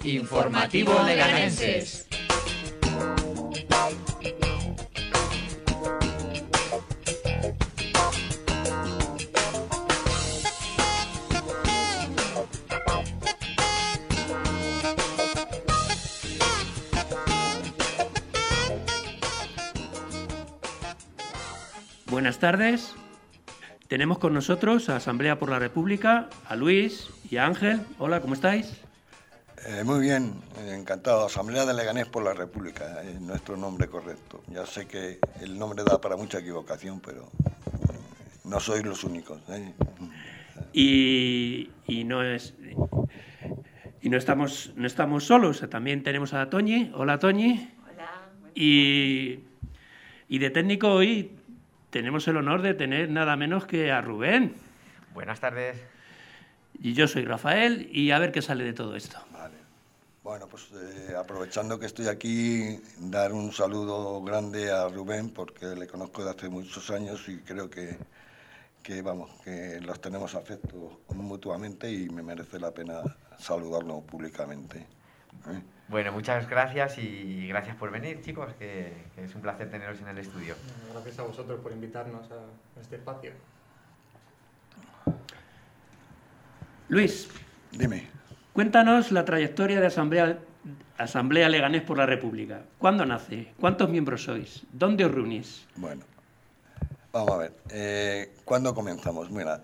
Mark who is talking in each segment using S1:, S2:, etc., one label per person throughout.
S1: Informativo Leganenses.
S2: Buenas tardes. Tenemos con nosotros a Asamblea por la República, a Luis y a Ángel. Hola, ¿cómo estáis?
S3: Muy bien, encantado. Asamblea de Leganés por la República, es nuestro nombre correcto. Ya sé que el nombre da para mucha equivocación, pero no sois los únicos.
S2: Y no estamos solos. También tenemos a Toñi. Hola, Toñi.
S4: Hola.
S2: Y de técnico hoy tenemos el honor de tener nada menos que a Rubén.
S5: Buenas tardes.
S2: Y yo soy Rafael, y a ver qué sale de todo esto.
S3: Vale. Bueno, pues aprovechando que estoy aquí, dar un saludo grande a Rubén, porque le conozco de hace muchos años y creo que los tenemos afecto mutuamente y me merece la pena saludarlo públicamente.
S5: Bueno, muchas gracias y gracias por venir, chicos, que es un placer teneros en el estudio.
S6: Gracias a vosotros por invitarnos a este espacio.
S2: Luis,
S3: dime.
S2: Cuéntanos la trayectoria de Asamblea Leganés por la República. ¿Cuándo nace? ¿Cuántos miembros sois? ¿Dónde os reunís?
S3: Bueno, vamos a ver. ¿Cuándo comenzamos? Mira,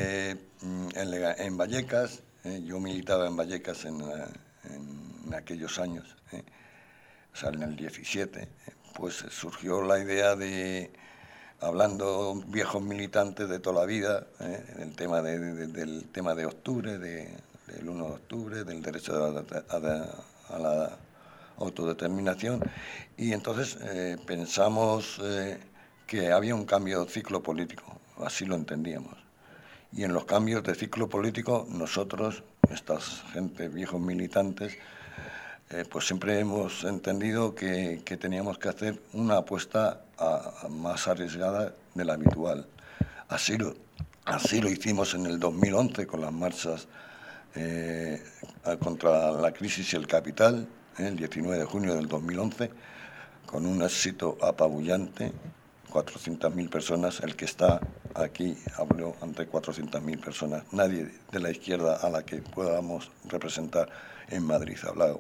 S3: en Vallecas, yo militaba en Vallecas en aquellos años, o sea, en el 17, pues surgió la idea de, hablando viejos militantes de toda la vida, del tema de octubre, del 1 de octubre, del derecho a la autodeterminación, y entonces pensamos que había un cambio de ciclo político, así lo entendíamos. Y en los cambios de ciclo político, nosotros, estas gente, viejos militantes, pues siempre hemos entendido que teníamos que hacer una apuesta más arriesgada de la habitual. Así lo hicimos en el 2011 con las marchas contra la crisis y el capital, el 19 de junio del 2011, con un éxito apabullante, 400.000 personas. El que está aquí habló ante 400.000 personas. Nadie de la izquierda a la que podamos representar en Madrid ha hablado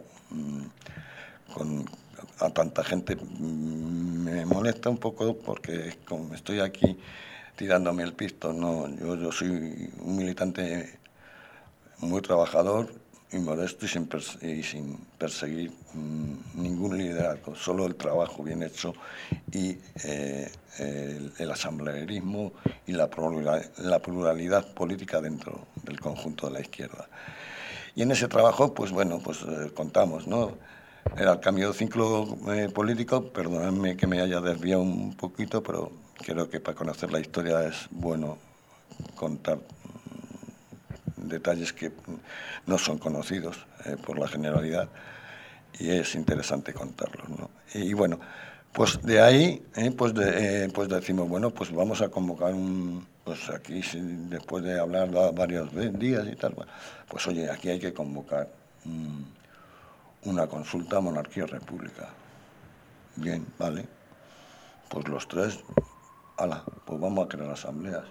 S3: a tanta gente. Me molesta un poco porque como estoy aquí tirándome el pisto, no, yo soy un militante muy trabajador y modesto y sin perseguir ningún liderazgo, solo el trabajo bien hecho y el asamblearismo y la pluralidad política dentro del conjunto de la izquierda. Y en ese trabajo, pues bueno, contamos, ¿no? Era el cambio de ciclo político. Perdonadme que me haya desviado un poquito, pero creo que para conocer la historia es bueno contar detalles que no son conocidos por la generalidad, y es interesante contarlos, ¿no? Y bueno, pues de ahí pues decimos, bueno, pues vamos a convocar pues aquí, después de hablar varios días y tal, pues oye, aquí hay que convocar una consulta a monarquía o república. Bien, vale, pues los tres, pues vamos a crear asambleas.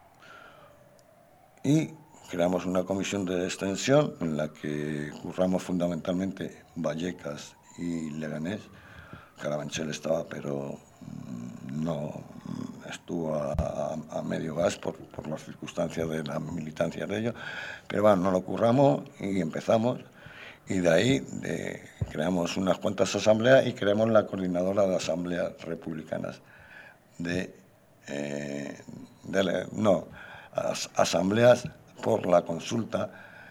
S3: Y creamos una comisión de extensión en la que curramos fundamentalmente Vallecas y Leganés. Carabanchel estaba, pero no estuvo a medio gas por las circunstancias de la militancia de ellos. Pero bueno, nos lo curramos y empezamos. Y de ahí creamos unas cuantas asambleas y creamos la coordinadora de asambleas republicanas asambleas por la consulta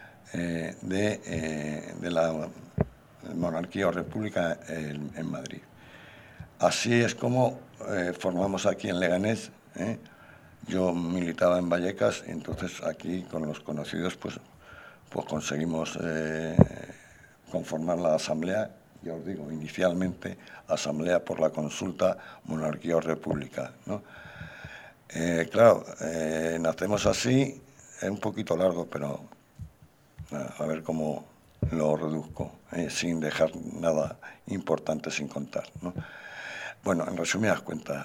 S3: de la monarquía o república en Madrid. Así es como formamos aquí en Leganés. Yo militaba en Vallecas, y entonces aquí con los conocidos pues conseguimos conformar la asamblea. Ya os digo, inicialmente asamblea por la consulta monarquía o república, ¿no? Claro, nacemos así, es un poquito largo, pero a ver cómo lo reduzco, sin dejar nada importante sin contar, ¿no? Bueno, en resumidas cuentas,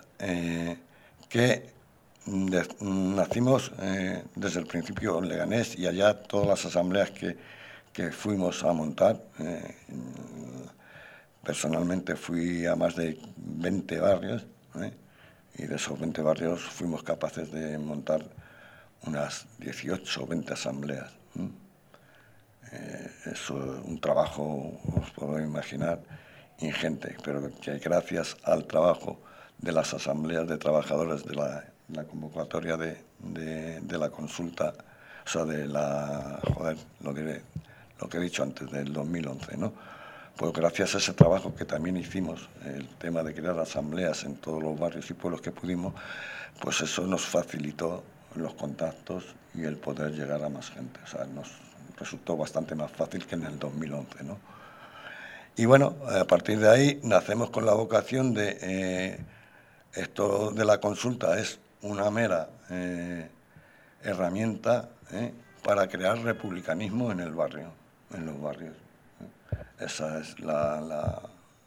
S3: nacimos desde el principio en Leganés, y allá todas las asambleas que fuimos a montar, personalmente fui a más de 20 barrios, y de esos 20 barrios fuimos capaces de montar unas 18 o 20 asambleas. Eso es un trabajo, os puedo imaginar, ingente, pero que gracias al trabajo de las asambleas de trabajadores de la convocatoria de la consulta, o sea, lo que he dicho antes, del 2011, ¿no? Pues gracias a ese trabajo que también hicimos, el tema de crear asambleas en todos los barrios y pueblos que pudimos, pues eso nos facilitó los contactos y el poder llegar a más gente. O sea, nos resultó bastante más fácil que en el 2011, ¿no? Y bueno, a partir de ahí nacemos con la vocación de esto de la consulta es una mera herramienta para crear republicanismo en el barrio, en los barrios. Esa es la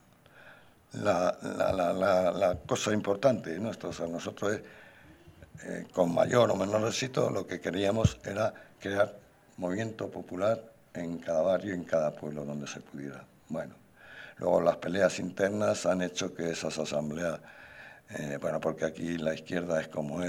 S3: cosa importante, ¿no? O sea, nosotros con mayor o menor éxito lo que queríamos era crear movimiento popular en cada barrio, en cada pueblo donde se pudiera. Bueno, luego las peleas internas han hecho que esas asambleas, bueno, porque aquí la izquierda es como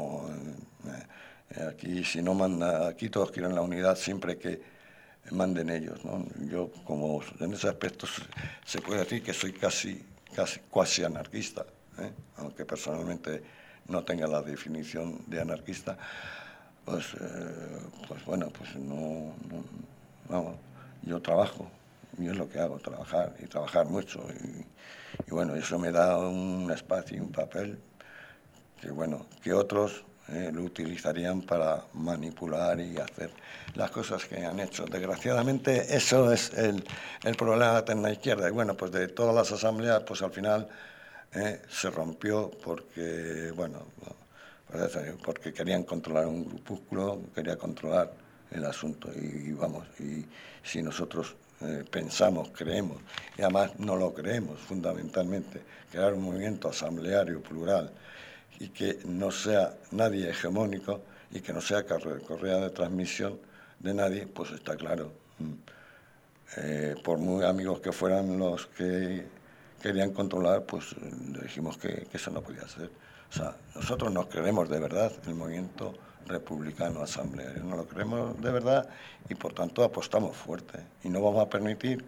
S3: aquí si no manda, aquí todos quieren la unidad siempre que manden ellos, ¿no? Yo, como en ese aspecto se puede decir que soy cuasi anarquista, aunque personalmente no tenga la definición de anarquista, pues bueno, pues no, vamos, yo trabajo, y es lo que hago, trabajar, y trabajar mucho, y bueno, eso me da un espacio y un papel que, bueno, que otros lo utilizarían para manipular y hacer las cosas que han hecho. Desgraciadamente, eso es el problema de la izquierda. Y bueno, pues de todas las asambleas, pues al final se rompió porque, bueno, porque querían controlar un grupúsculo, quería controlar el asunto. Y vamos, y si nosotros pensamos, creemos, y además no lo creemos fundamentalmente, crear un movimiento asambleario plural, y que no sea nadie hegemónico y que no sea correa de transmisión de nadie, pues está claro. Por muy amigos que fueran los que querían controlar, pues le dijimos que eso no podía ser. O sea, nosotros nos creemos de verdad el movimiento republicano asambleario, nos lo creemos de verdad y por tanto apostamos fuerte y no vamos a permitir,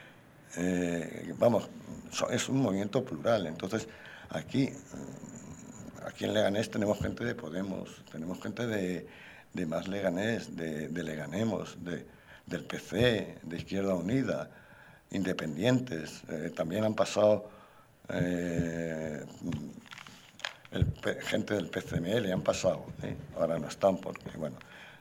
S3: es un movimiento plural, entonces aquí en Leganés tenemos gente de Podemos, tenemos gente de Más Leganés, de Leganemos, del PC, de Izquierda Unida, independientes. También han pasado gente del PCML, han pasado, ahora no están porque, bueno,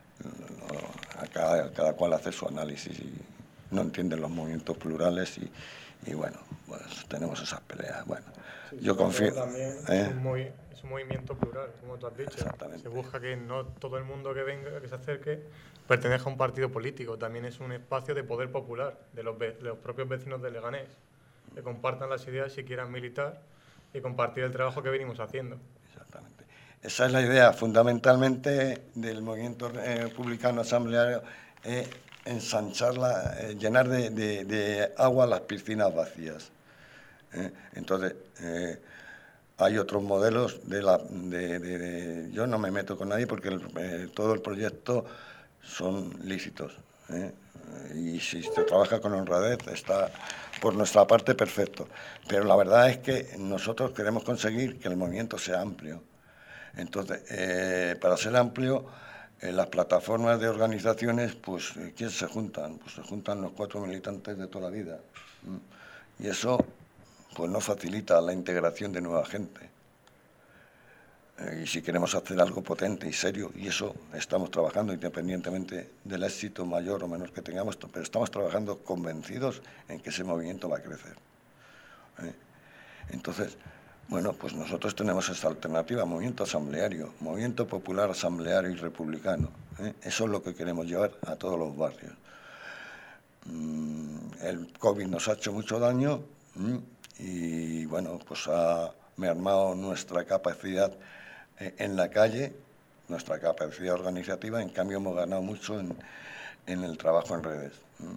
S3: cada cual hace su análisis y no entienden los movimientos plurales y bueno, pues tenemos esas peleas. Bueno,
S6: sí,
S3: yo confío.
S6: También es un movimiento plural, como tú has dicho.
S3: Exactamente.
S6: Se busca que no todo el mundo que venga, que se acerque, pertenezca a un partido político. También es un espacio de poder popular de los propios vecinos de Leganés, que compartan las ideas si quieran militar y compartir el trabajo que venimos haciendo.
S3: Exactamente. Esa es la idea fundamentalmente del movimiento republicano asambleario, ensancharla, llenar de agua las piscinas vacías. Entonces, hay otros modelos yo no me meto con nadie porque todo el proyecto son lícitos, y si se trabaja con honradez está por nuestra parte perfecto, pero la verdad es que nosotros queremos conseguir que el movimiento sea amplio. Entonces, para ser amplio, las plataformas de organizaciones, pues ¿quién se juntan? Pues se juntan los 4 militantes de toda la vida, y eso pues no facilita la integración de nueva gente. Y si queremos hacer algo potente y serio, y eso estamos trabajando independientemente del éxito mayor o menor que tengamos, pero estamos trabajando convencidos en que ese movimiento va a crecer. Entonces, bueno, pues nosotros tenemos esta alternativa, movimiento asambleario, movimiento popular asambleario y republicano. Eso es lo que queremos llevar a todos los barrios. El COVID nos ha hecho mucho daño y, bueno, pues ha mermado nuestra capacidad en la calle, nuestra capacidad organizativa. En cambio, hemos ganado mucho en el trabajo en redes.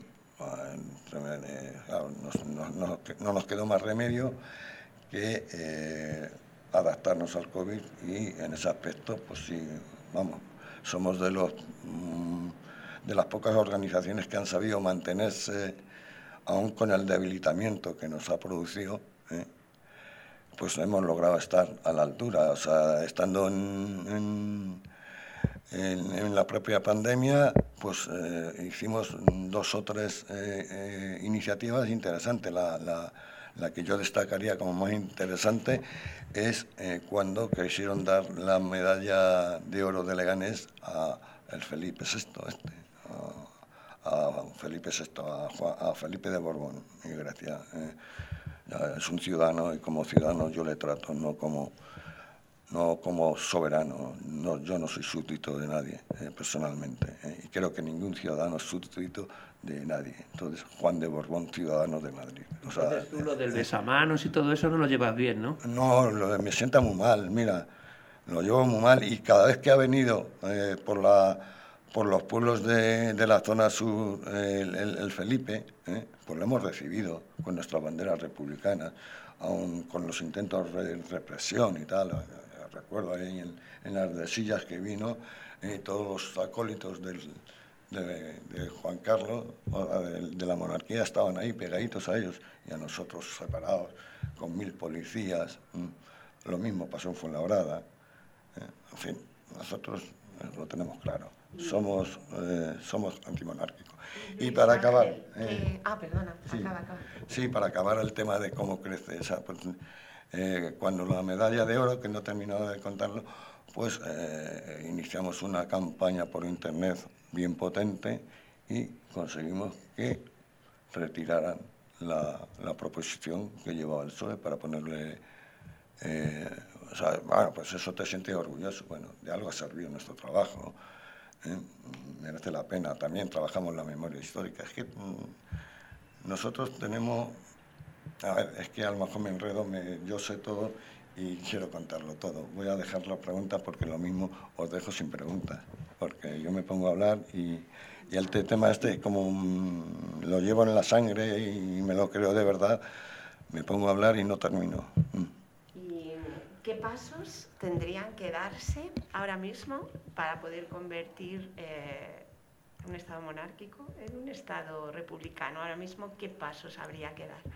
S3: Claro, no nos quedó más remedio que adaptarnos al COVID y en ese aspecto, pues sí, vamos, somos de las pocas organizaciones que han sabido mantenerse, aún con el debilitamiento que nos ha producido, pues hemos logrado estar a la altura. O sea, estando en la propia pandemia, pues hicimos 2 o 3 iniciativas interesantes. La que yo destacaría como más interesante es cuando quisieron dar la medalla de oro de Leganés a Felipe VI, a Felipe de Borbón y Grecia. Es un ciudadano y como ciudadano yo le trato no como soberano. Yo no soy súbdito de nadie, personalmente, y creo que ningún ciudadano es súbdito de nadie. Entonces, Juan de Borbón, ciudadano de Madrid. O sea,
S2: entonces tú lo del besamanos y todo eso no lo llevas bien, ¿no?
S3: No, me sienta muy mal, mira, lo llevo muy mal, y cada vez que ha venido por los pueblos de la zona sur el Felipe, pues lo hemos recibido con nuestra bandera republicana, aun con los intentos de represión y tal. Recuerdo ahí en las desillas que vino, todos los acólitos de Juan Carlos, de la monarquía, estaban ahí pegaditos a ellos y a nosotros separados, con 1000 policías. Lo mismo pasó en Fuenlabrada. En fin, nosotros lo tenemos claro. Somos antimonárquicos. Y para acabar...
S1: perdona,
S3: sí,
S1: acaba.
S3: Sí, para acabar el tema de cómo crece esa... Pues, cuando la medalla de oro, que no he terminado de contarlo, pues iniciamos una campaña por internet bien potente y conseguimos que retiraran la proposición que llevaba el PSOE para ponerle... bueno, pues eso te sientes orgulloso. Bueno, de algo ha servido nuestro trabajo. Merece la pena. También trabajamos la memoria histórica. Es que nosotros tenemos... A ver, es que a lo mejor me enredo, yo sé todo y quiero contarlo todo. Voy a dejar la pregunta porque lo mismo os dejo sin preguntas, porque yo me pongo a hablar y el tema este, como lo llevo en la sangre y me lo creo de verdad, me pongo a hablar y no termino.
S1: ¿Y qué pasos tendrían que darse ahora mismo para poder convertir un Estado monárquico en un Estado republicano? Ahora mismo, ¿qué pasos habría que dar?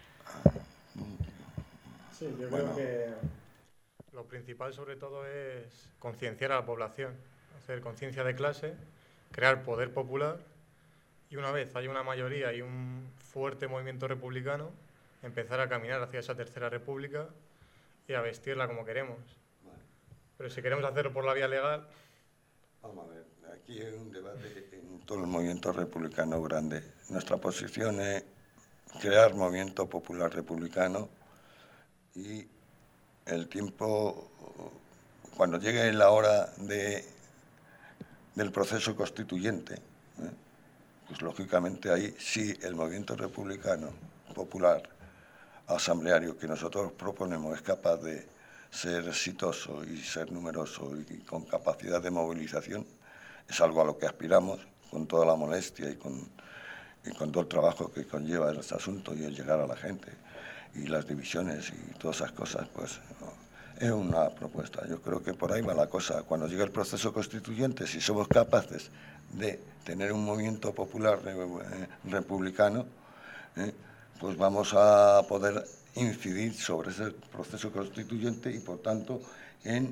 S6: Sí, yo creo que lo principal sobre todo es concienciar a la población, hacer conciencia de clase, crear poder popular y una vez haya una mayoría y un fuerte movimiento republicano, empezar a caminar hacia esa tercera república y a vestirla como queremos. Pero si queremos hacerlo por la vía legal...
S3: Vamos a ver, aquí hay un debate en todo el movimiento republicano grande. Nuestra posición es crear movimiento popular republicano y el tiempo, cuando llegue la hora del proceso constituyente, pues lógicamente ahí sí el movimiento republicano popular asambleario que nosotros proponemos es capaz de ser exitoso y ser numeroso y con capacidad de movilización, es algo a lo que aspiramos con toda la molestia y con todo el trabajo que conlleva este asunto y el llegar a la gente y las divisiones y todas esas cosas, pues es una propuesta. Yo creo que por ahí va la cosa. Cuando llegue el proceso constituyente, si somos capaces de tener un movimiento popular republicano, pues vamos a poder incidir sobre ese proceso constituyente y, por tanto, en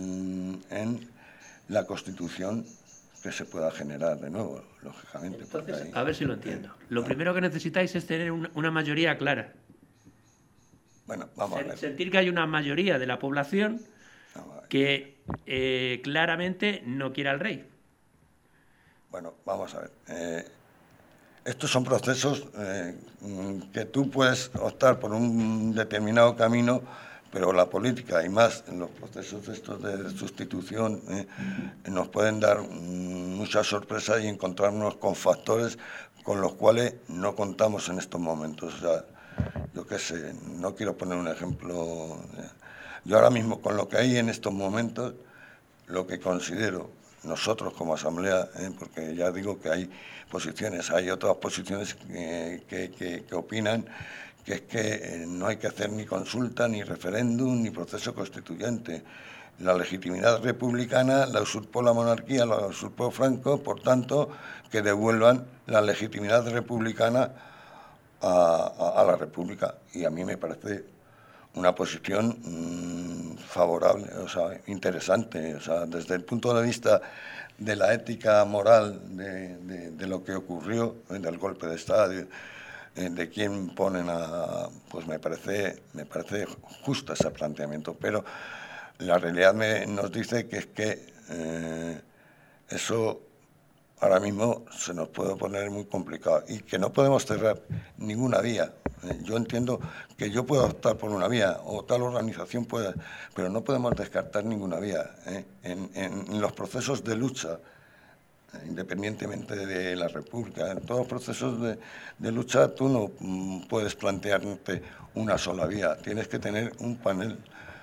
S3: la Constitución que se pueda generar de nuevo, lógicamente.
S2: Entonces, a ver si lo entiendo. Lo primero que necesitáis es tener una mayoría clara.
S3: Bueno, vamos a ver.
S2: Sentir que hay una mayoría de la población que claramente no quiere al rey.
S3: Bueno, vamos a ver. Estos son procesos que tú puedes optar por un determinado camino, pero la política, y más en los procesos estos de sustitución, nos pueden dar muchas sorpresas y encontrarnos con factores con los cuales no contamos en estos momentos. O sea, yo qué sé, no quiero poner un ejemplo. Yo ahora mismo, con lo que hay en estos momentos, lo que considero nosotros como Asamblea, porque ya digo que hay otras posiciones que opinan que es que no hay que hacer ni consulta, ni referéndum, ni proceso constituyente. La legitimidad republicana la usurpó la monarquía, la usurpó Franco, por tanto, que devuelvan la legitimidad republicana a la República. Y a mí me parece una posición favorable, o sea, interesante, o sea, desde el punto de vista de la ética moral de lo que ocurrió, del golpe de Estado, de quién ponen pues me parece justo ese planteamiento, pero la realidad nos dice que es que eso ahora mismo se nos puede poner muy complicado y que no podemos cerrar ninguna vía. Yo entiendo que yo puedo optar por una vía o tal organización pueda, pero no podemos descartar ninguna vía. En los procesos de lucha, independientemente de la República, en todos los procesos de lucha tú no puedes plantearte una sola vía, tienes que tener un panel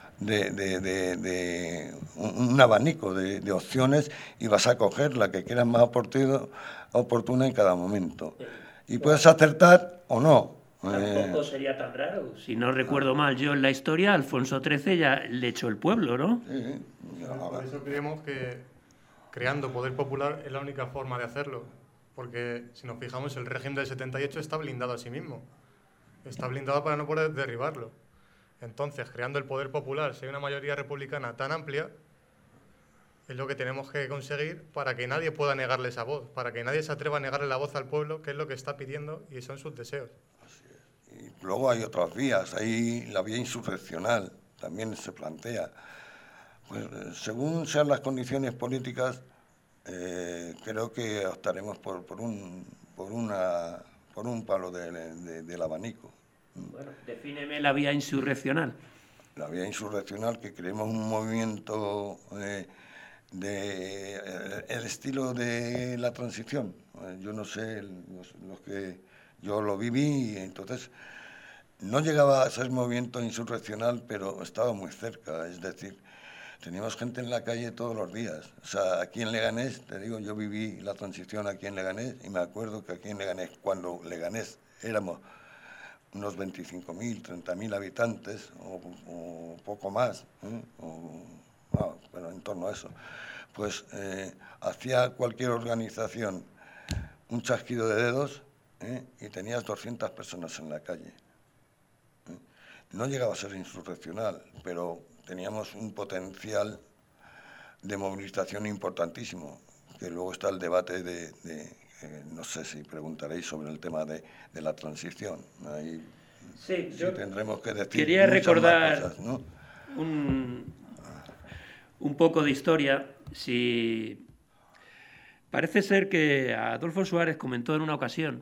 S3: un abanico de opciones y vas a coger la que quieras más oportuna en cada momento. Y puedes acertar o no.
S2: Tampoco sería tan raro. Si no recuerdo mal yo en la historia, Alfonso XIII ya le echó el pueblo, ¿no?
S3: Sí.
S6: Por eso creemos que creando poder popular es la única forma de hacerlo. Porque si nos fijamos, el régimen del 78 está blindado a sí mismo. Está blindado para no poder derribarlo. Entonces, creando el poder popular, si hay una mayoría republicana tan amplia, es lo que tenemos que conseguir para que nadie pueda negarle esa voz, para que nadie se atreva a negarle la voz al pueblo, que es lo que está pidiendo y son sus deseos.
S3: Y luego hay otras vías, hay la vía insurreccional, también se plantea. Pues, según sean las condiciones políticas, creo que optaremos por un palo del abanico.
S2: Bueno, defíneme la vía insurreccional.
S3: La vía insurreccional, que creemos un movimiento el estilo de la transición. Yo no sé, los que yo lo viví, y entonces no llegaba a ser movimiento insurreccional, pero estaba muy cerca. Es decir, teníamos gente en la calle todos los días. O sea, aquí en Leganés, te digo, yo viví la transición aquí en Leganés y me acuerdo que aquí en Leganés, cuando Leganés éramos unos 25.000, 30.000 habitantes o poco más, pero en torno a eso, pues hacía cualquier organización un chasquido de dedos y tenías 200 personas en la calle. No llegaba a ser insurreccional, pero teníamos un potencial de movilización importantísimo, que luego está el debate no sé si preguntaréis sobre el tema de la transición. Ahí
S2: sí,
S3: yo tendremos que decir
S2: quería recordar
S3: cosas, ¿no?
S2: un poco de historia. Parece ser que Adolfo Suárez comentó en una ocasión,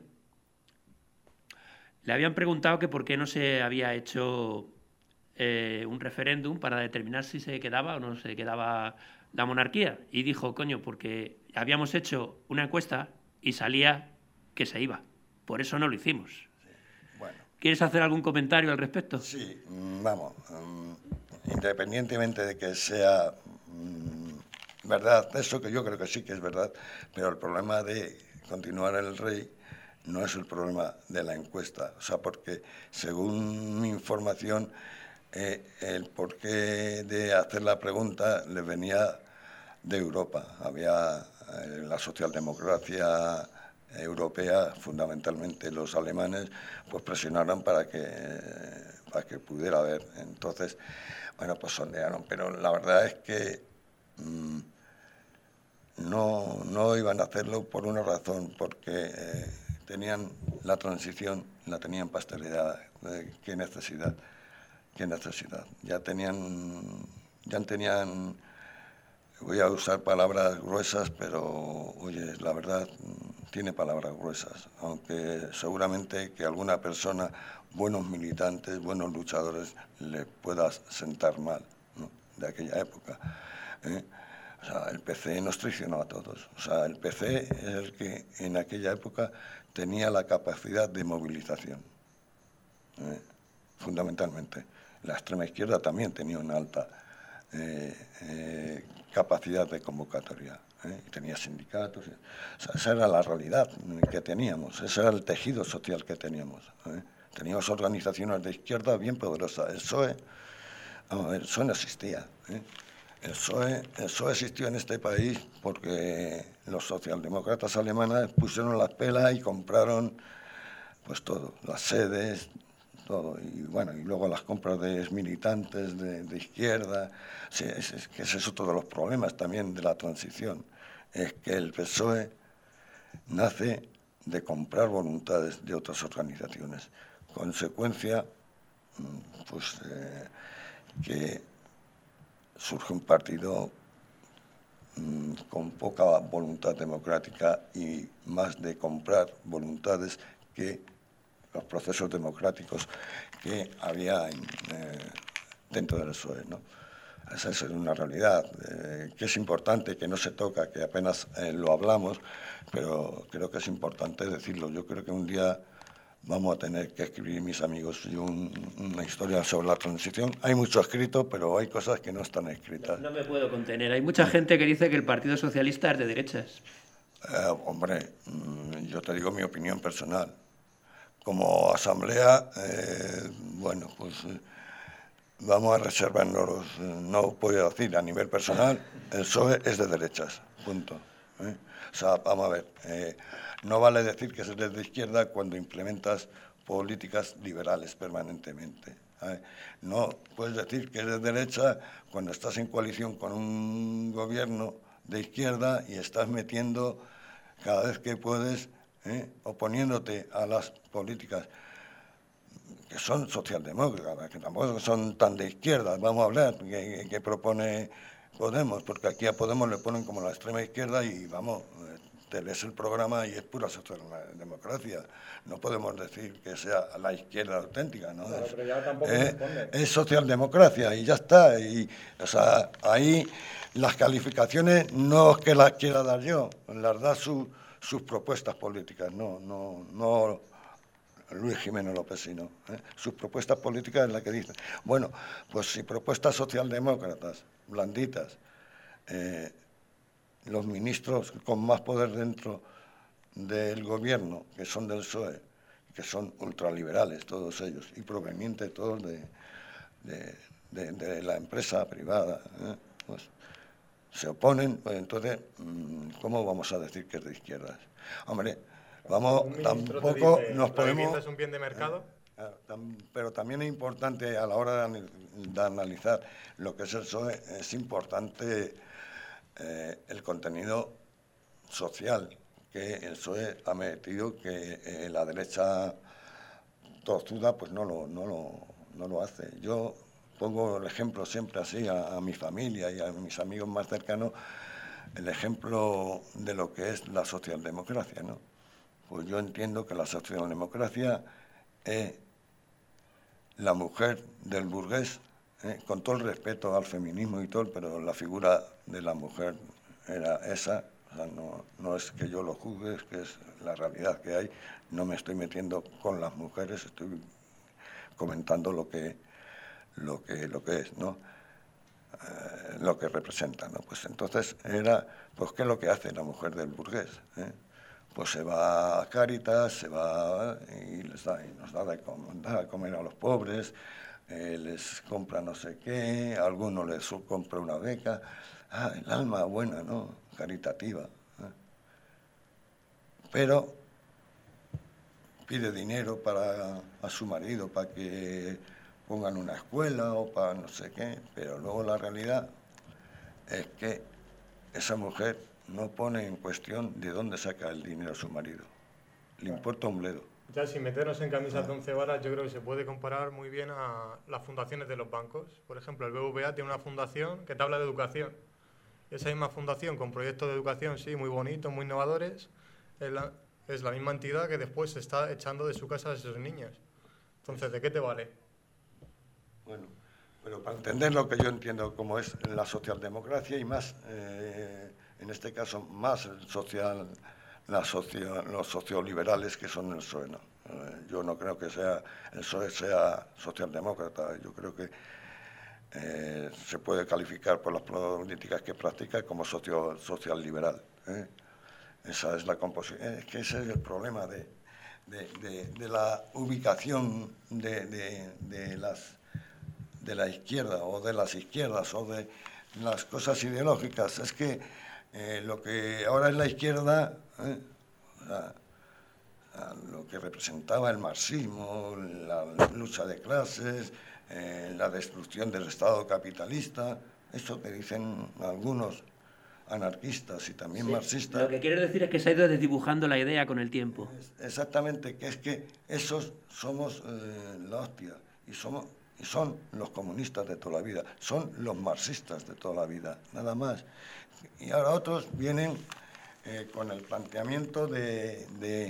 S2: le habían preguntado que por qué no se había hecho un referéndum para determinar si se quedaba o no se quedaba la monarquía. Y dijo, coño, porque habíamos hecho una encuesta y salía que se iba. Por eso no lo hicimos. Sí.
S3: Bueno.
S2: ¿Quieres hacer algún comentario al respecto?
S3: Sí, vamos. Independientemente de que sea verdad, eso que yo creo que sí que es verdad, pero el problema de continuar el rey no es el problema de la encuesta. O sea, porque según mi información, el porqué de hacer la pregunta le venía de Europa. Había la socialdemocracia europea, fundamentalmente los alemanes, pues presionaron para que pudiera haber. Entonces, bueno, pues sondearon, pero la verdad es que no iban a hacerlo por una razón, porque tenían la transición, la tenían pasteleada. ¿Qué necesidad? Ya tenían, voy a usar palabras gruesas, pero oye, la verdad tiene palabras gruesas, aunque seguramente que alguna persona, buenos militantes, buenos luchadores, le pueda sentar mal, ¿no? De aquella época. O sea, el PC nos traicionó a todos. O sea, el PC es el que en aquella época tenía la capacidad de movilización, fundamentalmente. La extrema izquierda también tenía una alta capacidad de convocatoria, y tenía sindicatos. O sea, esa era la realidad que teníamos, ese era el tejido social que teníamos. Teníamos organizaciones de izquierda bien poderosas. El PSOE, vamos a ver, el PSOE no existía. El PSOE existió en este país porque los socialdemócratas alemanes pusieron las pelas y compraron pues todo, las sedes, todo, y bueno, y luego las compras de militantes de izquierda. Sí, es que ese es otro de los problemas también de la transición, es que el PSOE nace de comprar voluntades de otras organizaciones. Consecuencia, pues que surge un partido con poca voluntad democrática y más de comprar voluntades que los procesos democráticos que había dentro del PSOE, ¿no? Esa es una realidad, que es importante, que no se toca, que apenas lo hablamos, pero creo que es importante decirlo. Yo creo que un día vamos a tener que escribir, mis amigos, una historia sobre la transición. Hay mucho escrito, pero hay cosas que no están escritas.
S2: No me puedo contener. Hay mucha gente que dice que el Partido Socialista es de derechas.
S3: Hombre, yo te digo mi opinión personal. Como asamblea, bueno, pues vamos a reservarnos, no puedo decir a nivel personal, el PSOE es de derechas, punto. O sea, vamos a ver, no vale decir que eres de izquierda cuando implementas políticas liberales permanentemente. No puedes decir que eres de derecha cuando estás en coalición con un gobierno de izquierda y estás metiendo cada vez que puedes, oponiéndote a las políticas que son socialdemócratas, que tampoco son tan de izquierda, vamos a hablar, que propone Podemos, porque aquí a Podemos le ponen como la extrema izquierda y vamos, te lees el programa y es pura socialdemocracia. No podemos decir que sea la izquierda auténtica, ¿no?
S6: Claro, pero ya tampoco
S3: es socialdemocracia y ya está. Y, o sea, ahí las calificaciones no es que las quiera dar yo, las da sus propuestas políticas, no Luis Jiménez Lopesino. Sus propuestas políticas es la que dicen. Bueno, pues si propuestas socialdemócratas, blanditas, los ministros con más poder dentro del gobierno, que son del PSOE, que son ultraliberales todos ellos, y provenientes todos de la empresa privada, pues se oponen, pues entonces, ¿cómo vamos a decir que es de izquierdas? Hombre, tampoco nos podemos...
S6: ¿La es un bien de mercado?
S3: Pero también es importante a la hora de analizar lo que es el PSOE, es importante el contenido social que el PSOE ha metido, que la derecha tozuda pues no lo hace. Yo pongo el ejemplo siempre así a mi familia y a mis amigos más cercanos, el ejemplo de lo que es la socialdemocracia, ¿no? Pues yo entiendo que la socialdemocracia es la mujer del burgués, con todo el respeto al feminismo y todo, pero la figura de la mujer era esa. O sea, no es que yo lo juzgue, es que es la realidad que hay. No me estoy metiendo con las mujeres, estoy comentando lo que es, ¿no? Lo que representa, ¿no? Pues entonces pues ¿qué es lo que hace la mujer del burgués? Pues se va a Cáritas, se va y nos da de comer a los pobres, les compra no sé qué, a algunos les compra una beca. El alma buena, ¿no? Caritativa. Pero pide dinero a su marido para que pongan una escuela o para no sé qué, pero luego la realidad es que esa mujer no pone en cuestión de dónde saca el dinero a su marido. Le importa un bledo.
S6: Ya sin meternos en camisas de 11 varas, yo creo que se puede comparar muy bien a las fundaciones de los bancos. Por ejemplo, el BBVA tiene una fundación que te habla de educación. Esa misma fundación con proyectos de educación, sí, muy bonitos, muy innovadores, es la misma entidad que después se está echando de su casa a esos niños. Entonces, ¿de qué te vale?
S3: Bueno, pero para entender lo que yo entiendo como es la socialdemocracia y más, en este caso, más los socioliberales que son el PSOE, ¿no? Yo no creo que el PSOE sea socialdemócrata. Yo creo que se puede calificar por las políticas que practica como social liberal. Esa es la composición. Es que ese es el problema de la ubicación de la izquierda o de las izquierdas o de las cosas ideológicas. Es que lo que ahora es la izquierda, lo que representaba el marxismo, la lucha de clases, la destrucción del Estado capitalista, eso que dicen algunos anarquistas y también marxistas.
S2: Lo que quieres decir es que se ha ido desdibujando la idea con el tiempo.
S3: Exactamente, que es que esos somos la hostia y son los comunistas de toda la vida, son los marxistas de toda la vida, nada más. Y ahora otros vienen con el planteamiento de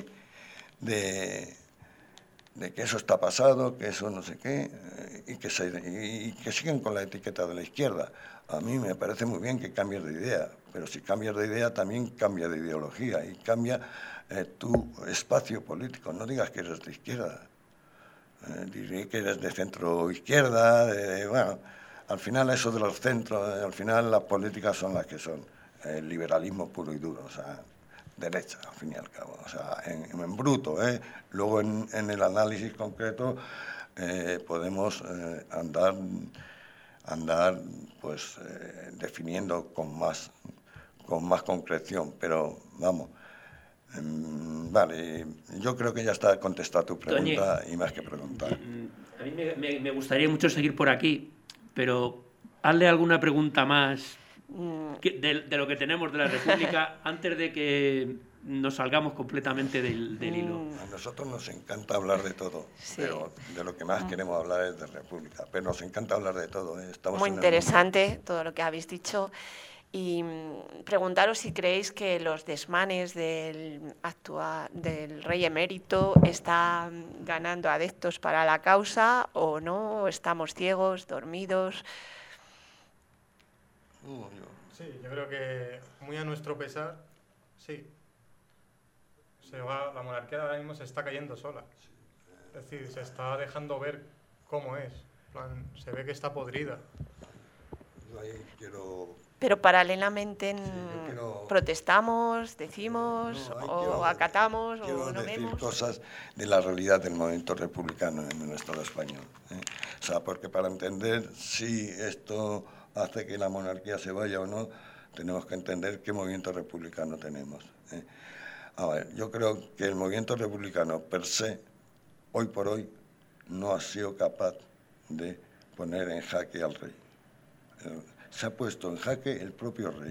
S3: que eso está pasado, que eso no sé qué, y que siguen con la etiqueta de la izquierda. A mí me parece muy bien que cambies de idea, pero si cambias de idea también cambia de ideología y cambia tu espacio político. No digas que eres de izquierda, diré que eres de centro-izquierda, bueno, al final eso de los centros, al final las políticas son las que son, el liberalismo puro y duro, o sea, derecha, al fin y al cabo, o sea, en bruto, Luego en el análisis concreto podemos andar pues definiendo con más concreción, pero vamos, vale, yo creo que ya está contestada tu pregunta. Toñi, y más que preguntar.
S2: A mí me gustaría mucho seguir por aquí, pero hazle alguna pregunta más de lo que tenemos de la República antes de que nos salgamos completamente del hilo.
S3: A nosotros nos encanta hablar de todo, sí, pero de lo que más queremos hablar es de República, pero nos encanta hablar de todo. Estamos
S1: muy interesante todo lo que habéis dicho y preguntaros si creéis que los desmanes del rey emérito están ganando adeptos para la causa o no, o estamos ciegos, dormidos.
S6: Sí, yo creo que muy a nuestro pesar, sí. La monarquía ahora mismo se está cayendo sola. Es decir, se está dejando ver cómo es. Se ve que está podrida.
S3: Yo ahí quiero...
S1: Pero paralelamente protestamos, decimos, acatamos, o no vemos.
S3: Decir cosas de la realidad del movimiento republicano en el Estado español. O sea, porque para entender si esto hace que la monarquía se vaya o no, tenemos que entender qué movimiento republicano tenemos. A ver, yo creo que el movimiento republicano per se, hoy por hoy, no ha sido capaz de poner en jaque al rey. Se ha puesto en jaque el propio rey.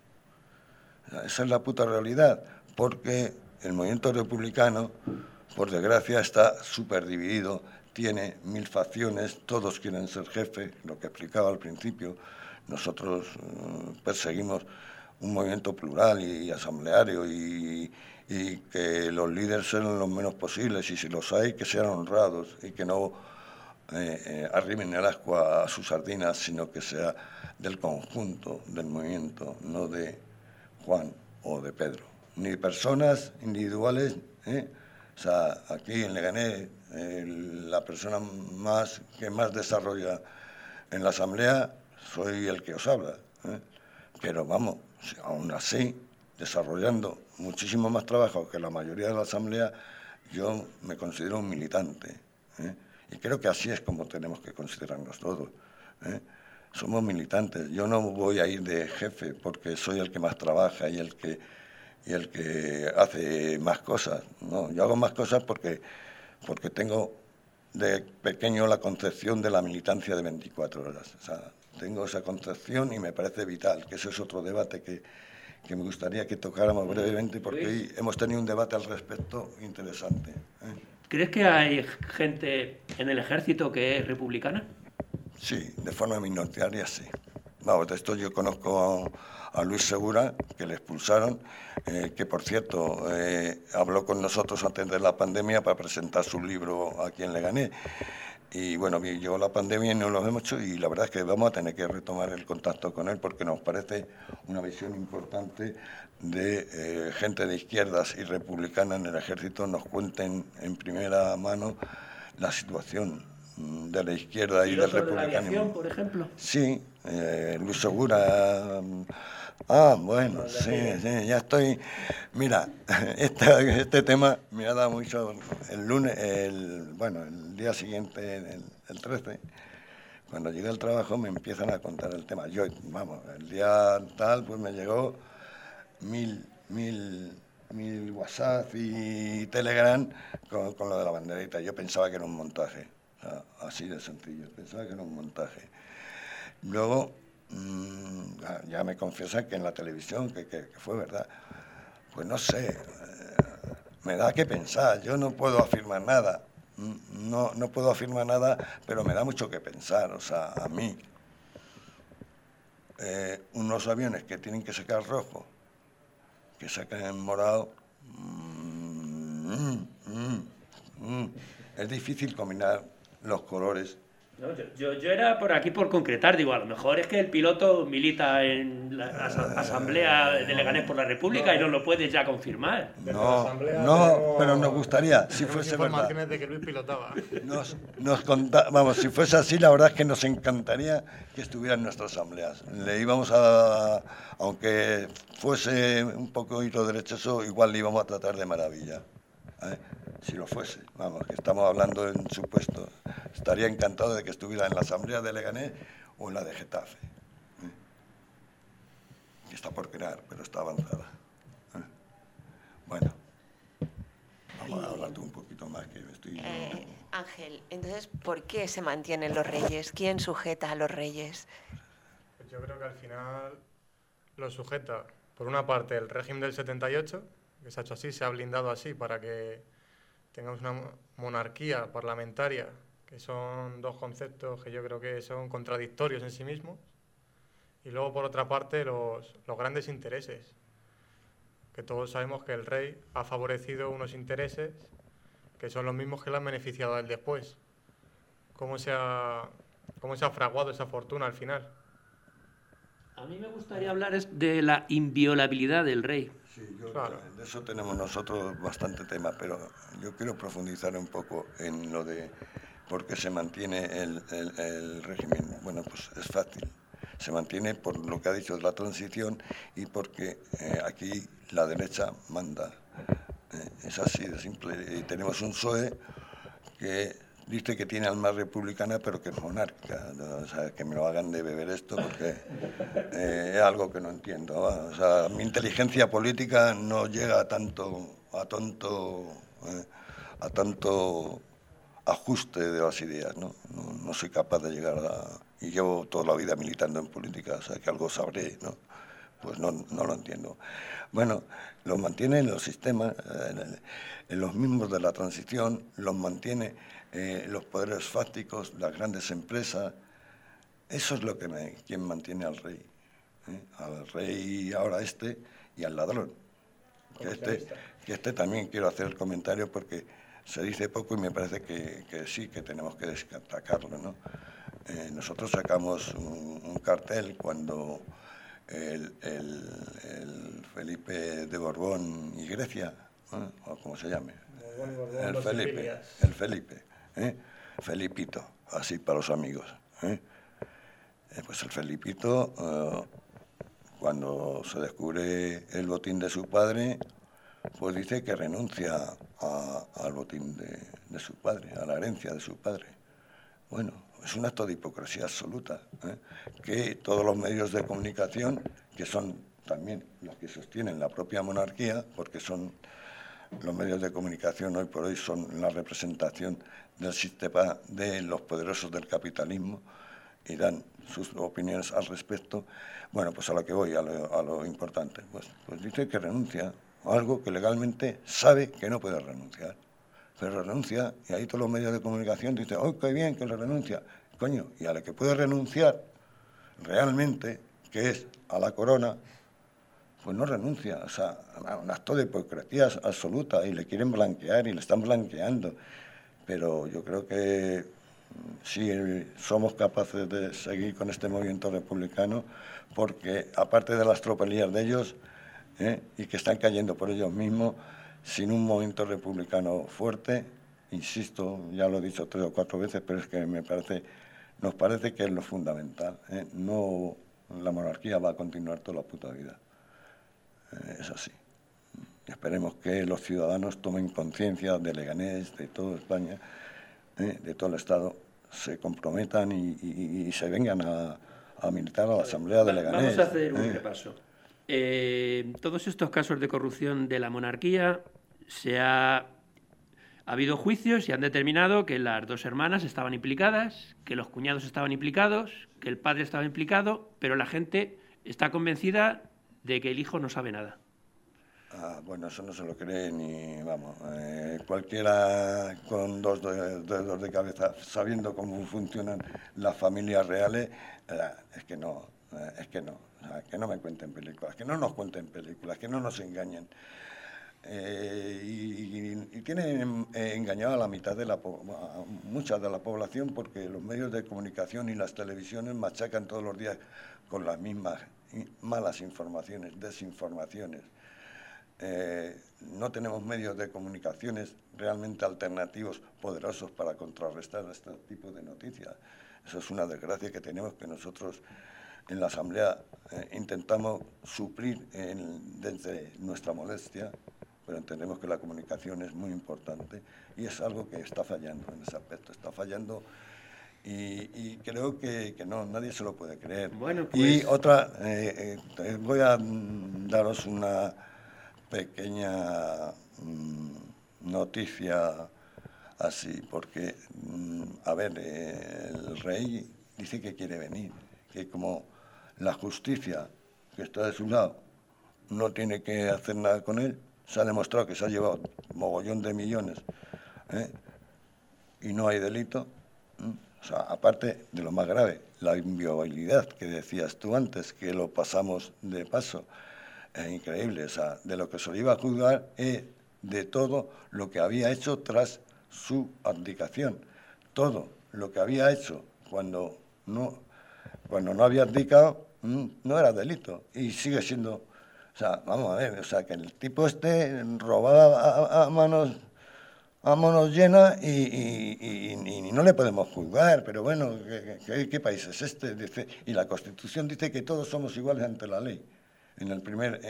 S3: Esa es la puta realidad, porque el movimiento republicano, por desgracia, está súper dividido, tiene 1000 facciones, todos quieren ser jefe, lo que explicaba al principio. Nosotros perseguimos un movimiento plural y asambleario y que los líderes sean los menos posibles, y si los hay, que sean honrados y que no arrimen el ascua a sus sardinas, sino que sea del conjunto del movimiento, no de Juan o de Pedro, ni personas individuales. O sea, aquí en Leganés, la persona que más desarrolla en la asamblea soy el que os habla, pero vamos, aún así, desarrollando muchísimo más trabajo que la mayoría de la asamblea, yo me considero un militante, y creo que así es como tenemos que considerarnos todos. Somos militantes. Yo no voy a ir de jefe porque soy el que más trabaja y el que hace más cosas. No, yo hago más cosas porque tengo de pequeño la concepción de la militancia de 24 horas. O sea, tengo esa concepción y me parece vital, que ese es otro debate que me gustaría que tocáramos brevemente, porque hoy hemos tenido un debate al respecto interesante.
S2: ¿Crees que hay gente en el ejército que es republicana?
S3: Sí, de forma minoritaria sí. Vamos, de esto yo conozco a Luis Segura, que le expulsaron, que por cierto habló con nosotros antes de la pandemia para presentar su libro aquí en Leganés. Y bueno, llegó la pandemia y no lo hemos hecho, y la verdad es que vamos a tener que retomar el contacto con él porque nos parece una visión importante de gente de izquierdas y republicana en el ejército nos cuenten en primera mano la situación de la izquierda y del republicanismo.
S2: ¿De la aviación, por ejemplo?
S3: Sí, Luis Segura. Bueno, sí, ya estoy. Mira, este tema me ha dado mucho el lunes, el día siguiente, el 13, cuando llegué al trabajo me empiezan a contar el tema. Yo, el día tal, pues me llegó mil WhatsApp y Telegram con lo de la banderita. Yo pensaba que era un montaje, o sea, así de sencillo, pensaba que era un montaje. Luego, ya me confiesan que en la televisión, que fue verdad. Pues no sé, me da que pensar, yo no puedo afirmar nada, no puedo afirmar nada, pero me da mucho que pensar, o sea, a mí, unos aviones que tienen que sacar rojo, que sacan en morado, es difícil combinar los colores.
S2: No, yo era por aquí por concretar, digo, a lo mejor es que el piloto milita en la Asamblea de Leganés por la República y no lo puede ya confirmar.
S3: No, pero nos gustaría, si fuese verdad.
S6: Informaciones de que Luis pilotaba.
S3: Si fuese así, la verdad es que nos encantaría que estuviera en nuestras asambleas. Le íbamos a, aunque fuese un poquito derechoso, igual le íbamos a tratar de maravilla. Si lo fuese, que estamos hablando en supuesto. Estaría encantado de que estuviera en la Asamblea de Leganés o en la de Getafe. Que está por crear, pero está avanzada. Bueno, vamos a hablar tú un poquito más, que me estoy...
S1: Ángel, entonces, ¿por qué se mantienen los reyes? ¿Quién sujeta a los reyes?
S6: Pues yo creo que al final los sujeta, por una parte, el régimen del 78, que se ha hecho así, se ha blindado así para que tengamos una monarquía parlamentaria, que son dos conceptos que yo creo que son contradictorios en sí mismos. Y luego, por otra parte, los grandes intereses, que todos sabemos que el rey ha favorecido unos intereses que son los mismos que le han beneficiado a él después. ¿Cómo se ha fraguado esa fortuna al final?
S2: A mí me gustaría hablar de la inviolabilidad del rey.
S3: Sí, claro. De eso tenemos nosotros bastante tema, pero yo quiero profundizar un poco en lo de por qué se mantiene el régimen. Bueno, pues es fácil. Se mantiene por lo que ha dicho de la transición y porque aquí la derecha manda. Es así de simple. Y tenemos un PSOE que dice que tiene alma republicana, pero que es monárquica. O sea, que me lo hagan de beber esto porque es algo que no entiendo. O sea, mi inteligencia política no llega a tanto ajuste de las ideas, no soy capaz de llegar a... Y llevo toda la vida militando en política, o sea, que algo sabré, ¿no? Pues no lo entiendo. Bueno, los mantiene en los sistemas, en los mismos de la transición, los mantiene los poderes fácticos, las grandes empresas. Eso es lo que quien mantiene al rey. Al rey ahora y al ladrón. Que este también quiero hacer el comentario porque se dice poco y me parece que sí, que tenemos que destacarlo, ¿no? Nosotros sacamos un cartel cuando el Felipe de Borbón y Grecia, o como se llame, el Felipe, Felipito, así para los amigos. Pues el Felipito, cuando se descubre el botín de su padre, pues dice que renuncia al botín de su padre, a la herencia de su padre. Bueno, es un acto de hipocresía absoluta, que todos los medios de comunicación, que son también los que sostienen la propia monarquía, porque son los medios de comunicación hoy por hoy son la representación del sistema de los poderosos del capitalismo y dan sus opiniones al respecto. Bueno, pues a lo que voy, a lo importante, pues dice que renuncia a algo que legalmente sabe que no puede renunciar. Pero renuncia, y ahí todos los medios de comunicación dicen, ¡oh, qué bien que le renuncia! Coño, y a la que puede renunciar realmente, que es a la corona, pues no renuncia. O sea, un acto de hipocresía absoluta, y le quieren blanquear, y le están blanqueando. Pero yo creo que si somos capaces de seguir con este movimiento republicano, porque aparte de las tropelías de ellos, y que están cayendo por ellos mismos, sin un movimiento republicano fuerte, insisto, ya lo he dicho 3 o 4 veces, pero es que nos parece que es lo fundamental. No, la monarquía va a continuar toda la puta vida. Es así. Esperemos que los ciudadanos tomen conciencia de Leganés, de toda España, de todo el Estado, se comprometan y se vengan a militar a la Asamblea de Leganés.
S2: Vamos a hacer un repaso. Todos estos casos de corrupción de la monarquía ha habido juicios y han determinado que las 2 hermanas estaban implicadas, que los cuñados estaban implicados, que el padre estaba implicado, pero la gente está convencida de que el hijo no sabe nada.
S3: Bueno, eso no se lo cree ni, vamos, cualquiera con 2 dedos de cabeza, sabiendo cómo funcionan las familias reales, es que no, o sea, que no me cuenten películas, que no nos cuenten películas, que no nos engañen. Y tienen engañado a la mitad de mucha de la población, porque los medios de comunicación y las televisiones machacan todos los días con las mismas malas informaciones, desinformaciones. No tenemos medios de comunicaciones realmente alternativos, poderosos para contrarrestar este tipo de noticias. Eso es una desgracia que tenemos, que nosotros en la Asamblea intentamos suplir desde nuestra modestia, pero entendemos que la comunicación es muy importante y es algo que está fallando en ese aspecto, está fallando y creo que no, nadie se lo puede creer.
S2: Bueno, pues...
S3: Y otra, voy a daros una pequeña noticia así, porque, a ver, el rey dice que quiere venir, que como la justicia que está de su lado no tiene que hacer nada con él, se ha demostrado que se ha llevado mogollón de millones y no hay delito. O sea, aparte de lo más grave, la inviolabilidad que decías tú antes, que lo pasamos de paso, es increíble. O sea, de lo que se le iba a juzgar es de todo lo que había hecho tras su abdicación. Todo lo que había hecho cuando no había abdicado no era delito y sigue siendo. O sea, vamos a ver, o sea, que el tipo robaba a manos llenas y no le podemos juzgar, pero bueno, ¿qué país es este? Dice, y la Constitución dice que todos somos iguales ante la ley. En el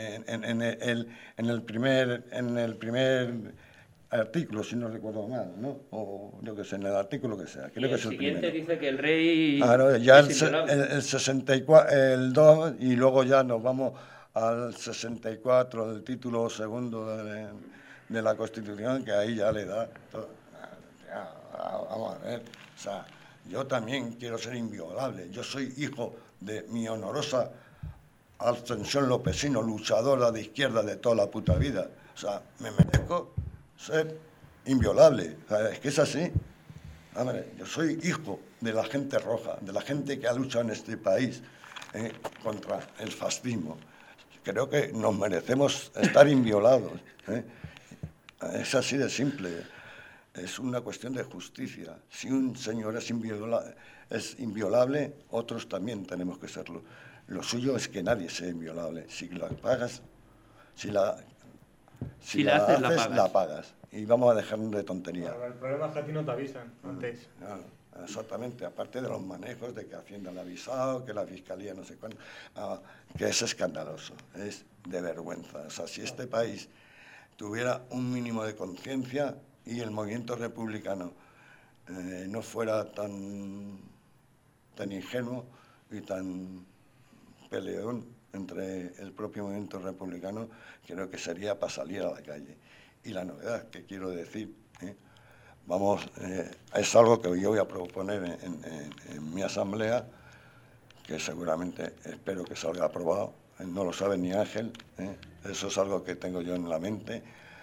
S3: primer artículo, si no recuerdo mal, ¿no? O yo qué sé, en el artículo que sea. Creo que es el
S2: siguiente
S3: primero.
S2: Dice que el rey...
S3: Claro, ya el 64, el 2, y luego ya nos vamos al 64, el título segundo de la Constitución, que ahí ya le da todo. Vamos a ver, o sea, yo también quiero ser inviolable. Yo soy hijo de mi honorosa Ascensión Lopesino, luchadora de izquierda de toda la puta vida. O sea, me merezco ser inviolable. O sea, es que es así. Hombre, yo soy hijo de la gente roja, de la gente que ha luchado en este país contra el fascismo. Creo que nos merecemos estar inviolados. Es así de simple. Es una cuestión de justicia. Si un señor es inviolable, otros también tenemos que serlo. Lo suyo es que nadie sea inviolable. Si la pagas, si la haces, la pagas. Y vamos a dejar de tontería.
S6: Claro, el problema es que a ti no te avisan antes.
S3: Claro, exactamente. Aparte de los manejos de que Hacienda le ha avisado, que la Fiscalía no sé cuándo, que es escandaloso, es de vergüenza. O sea, si este país tuviera un mínimo de conciencia y el movimiento republicano no fuera tan ingenuo y tan peleón entre el propio movimiento republicano, creo que sería para salir a la calle. Y la novedad que quiero decir, es algo que yo voy a proponer en mi asamblea, que seguramente espero que salga aprobado. No lo sabe ni Ángel, eso es algo que tengo yo en la mente.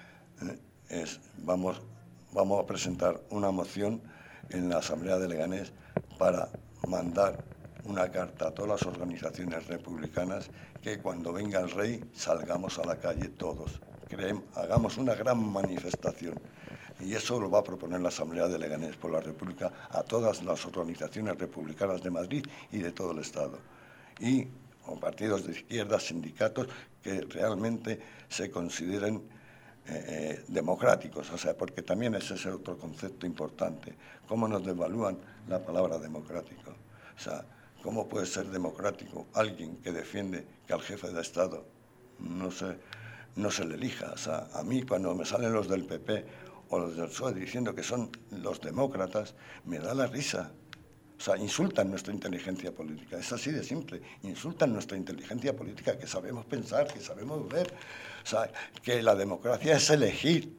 S3: Vamos a presentar una moción en la Asamblea de Leganés para mandar una carta a todas las organizaciones republicanas que cuando venga el rey salgamos a la calle todos, hagamos una gran manifestación Y eso lo va a proponer la Asamblea de Leganés por la República a todas las organizaciones republicanas de Madrid y de todo el Estado. Y con partidos de izquierda, sindicatos que realmente se consideren democráticos, o sea, porque también ese es otro concepto importante. ¿Cómo nos devalúan la palabra democrático? O sea, ¿cómo puede ser democrático alguien que defiende que al jefe de Estado no se le elija? O sea, a mí cuando me salen los del PP o los del PSOE diciendo que son los demócratas, me da la risa. O sea, insultan nuestra inteligencia política, es así de simple, insultan nuestra inteligencia política, que sabemos pensar, que sabemos ver, o sea, que la democracia es elegir,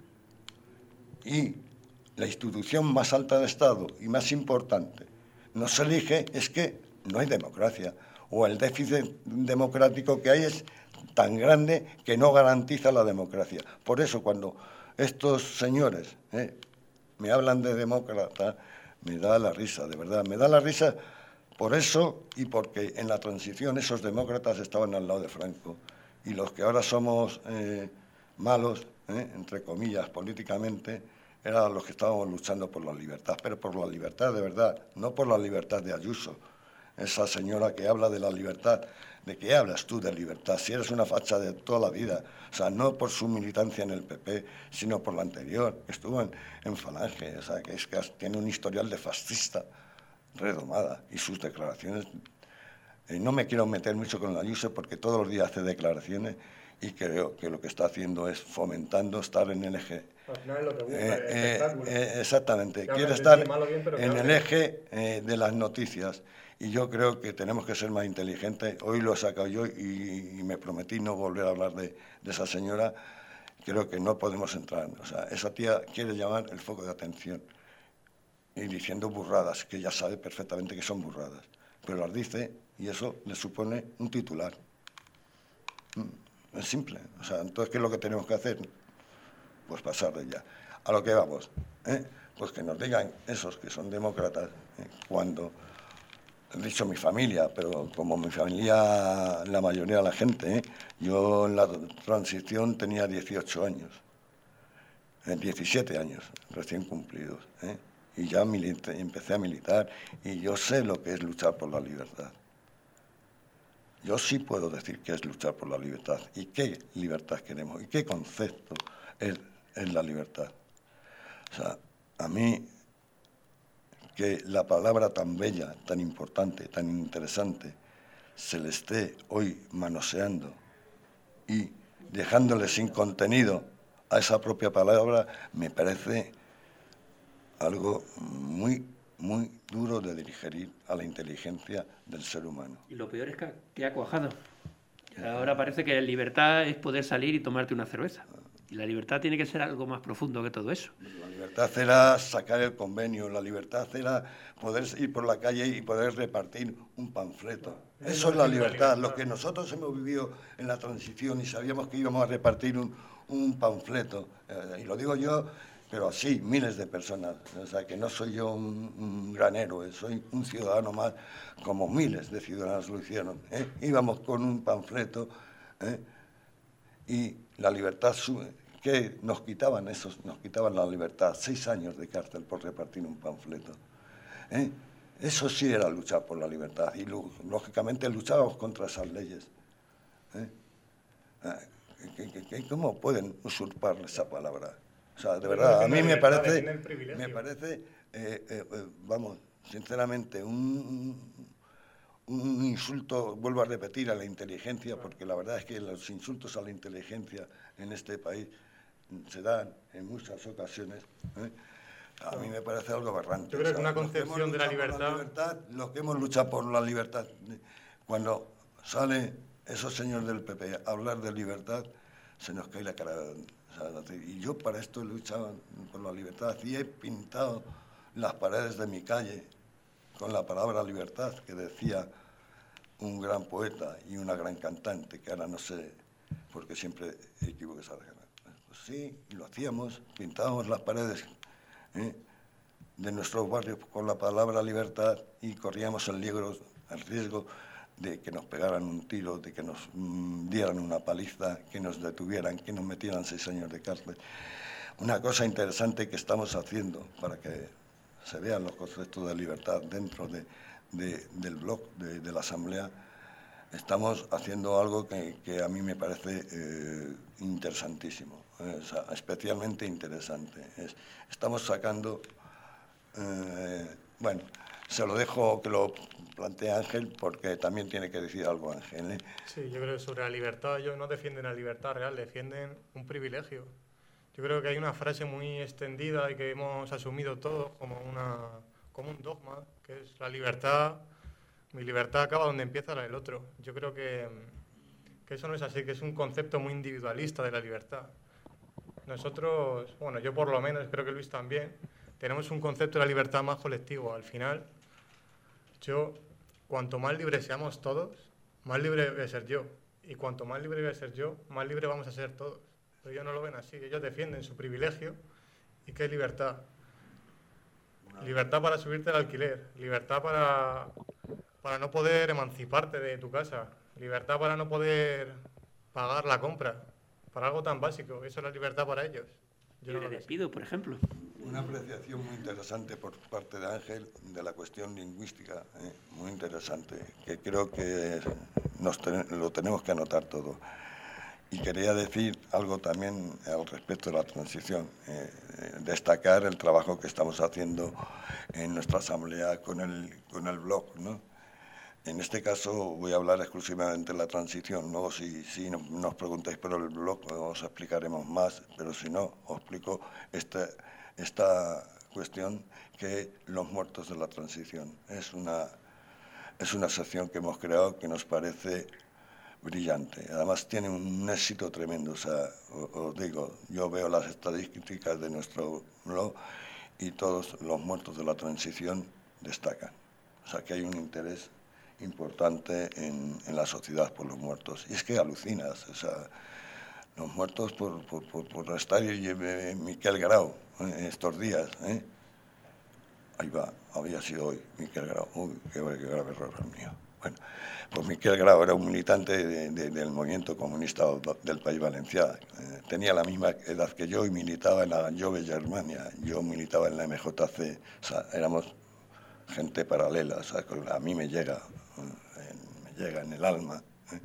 S3: y la institución más alta del Estado y más importante no se elige, es que no hay democracia, o el déficit democrático que hay es tan grande que no garantiza la democracia. Por eso cuando estos señores me hablan de demócrata, me da la risa, de verdad, me da la risa por eso y porque en la transición esos demócratas estaban al lado de Franco y los que ahora somos malos, entre comillas, políticamente, eran los que estábamos luchando por la libertad, pero por la libertad de verdad, no por la libertad de Ayuso, esa señora que habla de la libertad. ¿De qué hablas tú de libertad? Si eres una facha de toda la vida, o sea, no por su militancia en el PP, sino por la anterior, que estuvo en Falange, o sea, que tiene un historial de fascista redomada, y sus declaraciones, no me quiero meter mucho con la Ayuso porque todos los días hace declaraciones y creo que lo que está haciendo es fomentando estar en el eje.
S6: Al final es lo que busca, el espectáculo.
S3: Exactamente,
S6: Que
S3: quiere
S6: hablen de
S3: estar
S6: sí, malo, bien, pero que
S3: en el
S6: hablen.
S3: eje de las noticias. Y yo creo que tenemos que ser más inteligentes. Hoy lo he sacado yo y me prometí no volver a hablar de esa señora. Creo que no podemos entrar. O sea, esa tía quiere llamar el foco de atención y diciendo burradas, que ya sabe perfectamente que son burradas. Pero las dice y eso le supone un titular. Es simple. O sea, entonces, ¿qué es lo que tenemos que hacer? Pues pasar de ella. A lo que vamos. Pues que nos digan esos que son demócratas cuando... He dicho mi familia, pero como mi familia, la mayoría de la gente, yo en la transición tenía 18 años, 17 años recién cumplidos, y ya empecé a militar, y yo sé lo que es luchar por la libertad. Yo sí puedo decir que es luchar por la libertad, y qué libertad queremos, y qué concepto es la libertad. O sea, a mí... que la palabra tan bella, tan importante, tan interesante, se le esté hoy manoseando y dejándole sin contenido a esa propia palabra, me parece algo muy, muy duro de digerir a la inteligencia del ser humano.
S2: Y lo peor es que ha cuajado. Ahora parece que libertad es poder salir y tomarte una cerveza. Y la libertad tiene que ser algo más profundo que todo eso.
S3: La libertad era sacar el convenio, la libertad era poder ir por la calle y poder repartir un panfleto. Eso es la libertad. Lo que nosotros hemos vivido en la transición y sabíamos que íbamos a repartir un panfleto, y lo digo yo, pero así, miles de personas. O sea, que no soy yo un gran héroe, soy un ciudadano más, como miles de ciudadanos lo hicieron. Íbamos con un panfleto y la libertad sube. ¿Qué nos quitaban esos? Nos quitaban la libertad, 6 años de cárcel por repartir un panfleto. Eso sí era luchar por la libertad y lógicamente luchábamos contra esas leyes. ¿Cómo pueden usurpar esa palabra? O sea, de verdad, a mí me parece, vamos, sinceramente, un insulto, vuelvo a repetir, a la inteligencia, porque la verdad es que los insultos a la inteligencia en este país se dan en muchas ocasiones. A mí me parece algo aberrante.
S6: Yo creo que una concepción de la libertad...
S3: Los que hemos luchado por la libertad, cuando sale esos señores del PP a hablar de libertad, se nos cae la cara. Y yo para esto he luchado por la libertad y he pintado las paredes de mi calle con la palabra libertad, que decía un gran poeta y una gran cantante, que ahora no sé, porque siempre equivoco esa regla. Pues sí, lo hacíamos, pintábamos las paredes de nuestros barrios con la palabra libertad y corríamos el riesgo de que nos pegaran un tiro, de que nos dieran una paliza, que nos detuvieran, que nos metieran 6 años de cárcel. Una cosa interesante que estamos haciendo para que se vean los conceptos de libertad dentro del blog de la Asamblea, estamos haciendo algo que a mí me parece interesantísimo, o sea, especialmente interesante. Estamos sacando, bueno, se lo dejo que lo plantee Ángel, porque también tiene que decir algo Ángel, ¿eh?
S6: Sí, yo creo que sobre la libertad, ellos no defienden la libertad real, defienden un privilegio. Yo creo que hay una frase muy extendida y que hemos asumido todos como un dogma, que es la libertad, mi libertad acaba donde empieza la del otro. Yo creo que eso no es así, que es un concepto muy individualista de la libertad. Nosotros, bueno, yo por lo menos, creo que Luis también, tenemos un concepto de la libertad más colectivo. Al final, cuanto más libres seamos todos, más libre voy a ser yo. Y cuanto más libre voy a ser yo, más libre vamos a ser todos. Pero ellos no lo ven así, ellos defienden su privilegio. ¿Y qué es libertad? Libertad para subirte al alquiler, libertad para no poder emanciparte de tu casa, libertad para no poder pagar la compra, para algo tan básico. Eso es la libertad para ellos. Yo no lo
S2: despido, por ejemplo.
S3: Una apreciación muy interesante por parte de Ángel de la cuestión lingüística, muy interesante, que creo que lo tenemos que anotar todo. Y quería decir algo también al respecto de la transición, destacar el trabajo que estamos haciendo en nuestra asamblea con el blog, ¿no? En este caso voy a hablar exclusivamente de la transición. Luego, si nos preguntáis por el blog, os explicaremos más, pero si no, os explico esta cuestión, que los muertos de la transición. Es una sección que hemos creado que nos parece brillante. Además tiene un éxito tremendo. O sea, os digo, yo veo las estadísticas de nuestro blog y todos los muertos de la transición destacan. O sea, que hay un interés importante en la sociedad por los muertos. Y es que alucinas, o sea, los muertos por estar Miquel Grau estos días, ¿eh? Ahí va, había sido hoy Miquel Grau. Uy, qué grave error mío. Bueno, pues Miquel Grau era un militante del movimiento comunista del País Valencià. Tenía la misma edad que yo y militaba en la Jove Germania. Yo militaba en la MJC. O sea, éramos gente paralela. O sea, a mí me llega en el alma.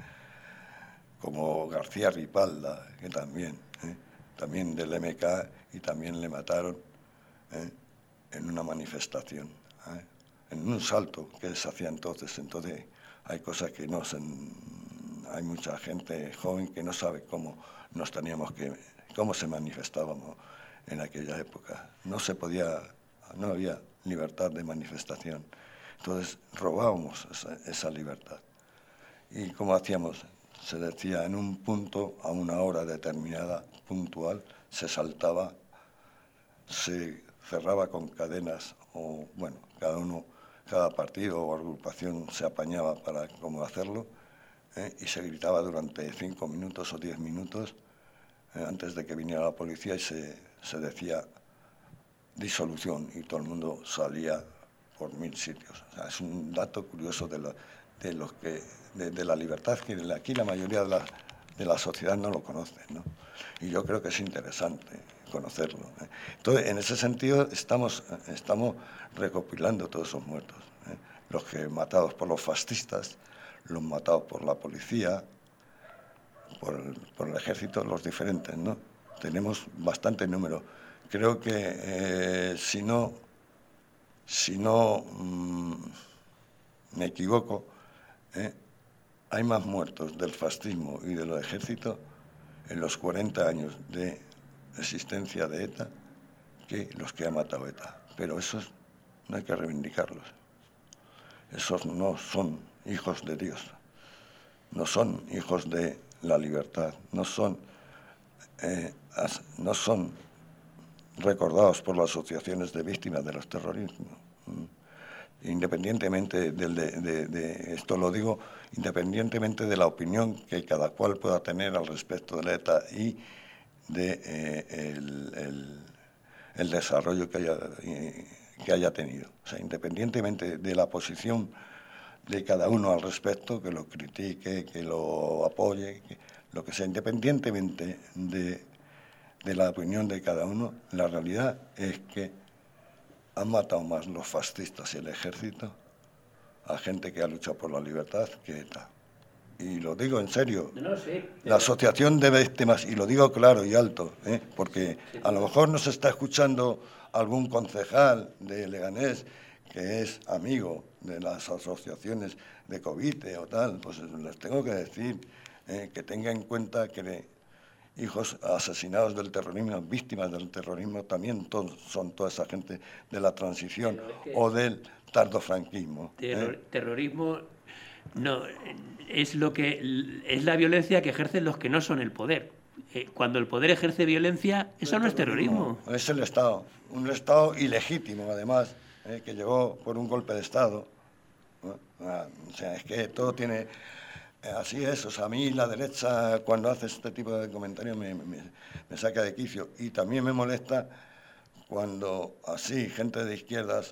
S3: Como García Ripalda, que también del MK, y también le mataron en una manifestación. En un salto que se hacía entonces. Entonces hay cosas que hay mucha gente joven que no sabe cómo se manifestábamos en aquella época. No había libertad de manifestación. Entonces robábamos esa libertad. ¿Y cómo hacíamos? Se decía, en un punto, a una hora determinada, puntual, se saltaba, se cerraba con cadenas, o bueno, cada partido o agrupación se apañaba para cómo hacerlo, y se gritaba durante 5 minutos o 10 minutos antes de que viniera la policía, y se decía disolución, y todo el mundo salía por 1000 sitios. O sea, es un dato curioso de la libertad, que aquí la mayoría de la sociedad no lo conoce, ¿no? Y yo creo que es interesante conocerlo, ¿eh? Entonces, en ese sentido, estamos recopilando todos esos muertos, ¿eh? Los que matados por los fascistas, los matados por la policía, por el ejército, los diferentes, ¿no? Tenemos bastante número. Creo que si no me equivoco, hay más muertos del fascismo y del ejército en los 40 años de existencia de ETA que los que ha matado ETA. Pero esos no hay que reivindicarlos. Esos no son hijos de Dios, no son hijos de la libertad, no son recordados por las asociaciones de víctimas de los terrorismos. Independientemente esto lo digo, independientemente de la opinión que cada cual pueda tener al respecto de la ETA y el desarrollo que haya tenido. O sea, independientemente de la posición de cada uno al respecto, que lo critique, que lo apoye, lo que sea, independientemente de la opinión de cada uno, la realidad es que han matado más los fascistas y el ejército a gente que ha luchado por la libertad que ETA. Y lo digo en serio,
S2: No, sí,
S3: la asociación de víctimas, y lo digo claro y alto, porque
S2: sí,
S3: a lo mejor nos está escuchando algún concejal de Leganés que es amigo de las asociaciones de Covite o tal, pues les tengo que decir que tenga en cuenta que hijos asesinados del terrorismo, víctimas del terrorismo, también son toda esa gente de la transición o del tardofranquismo.
S2: Terrorismo no es la violencia que ejercen los que no son el poder. Cuando el poder ejerce violencia, eso no es terrorismo.
S3: Es el Estado, un Estado ilegítimo, además, que llegó por un golpe de Estado. O sea, es que todo tiene... Así es, o sea, a mí la derecha cuando hace este tipo de comentarios me saca de quicio. Y también me molesta cuando así, gente de izquierdas,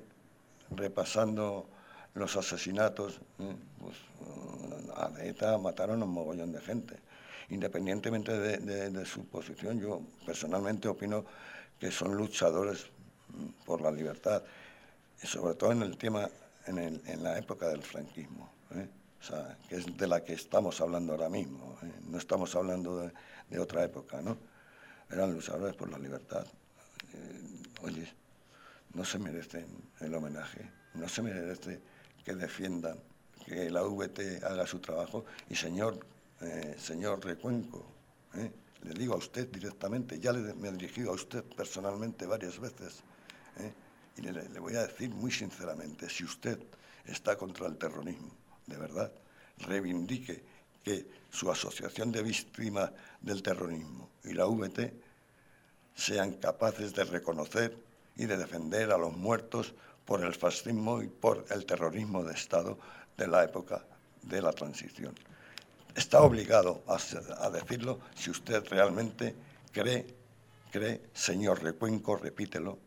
S3: repasando los asesinatos, pues a ETA mataron a un mogollón de gente. Independientemente de su posición, yo personalmente opino que son luchadores por la libertad, y sobre todo en el tema, en la época del franquismo, o sea, que es de la que estamos hablando ahora mismo, no estamos hablando de otra época, ¿no? Eran luchadores por la libertad. Oye, no se merecen el homenaje, no se merece que defiendan, que la VT haga su trabajo. Y señor Recuenco, le digo a usted directamente, ya me he dirigido a usted personalmente varias veces, y le voy a decir muy sinceramente, si usted está contra el terrorismo, de verdad, reivindique que su asociación de víctimas del terrorismo y la VT sean capaces de reconocer y de defender a los muertos por el fascismo y por el terrorismo de Estado de la época de la transición. Está obligado a decirlo si usted realmente cree, señor Recuenco, repítelo,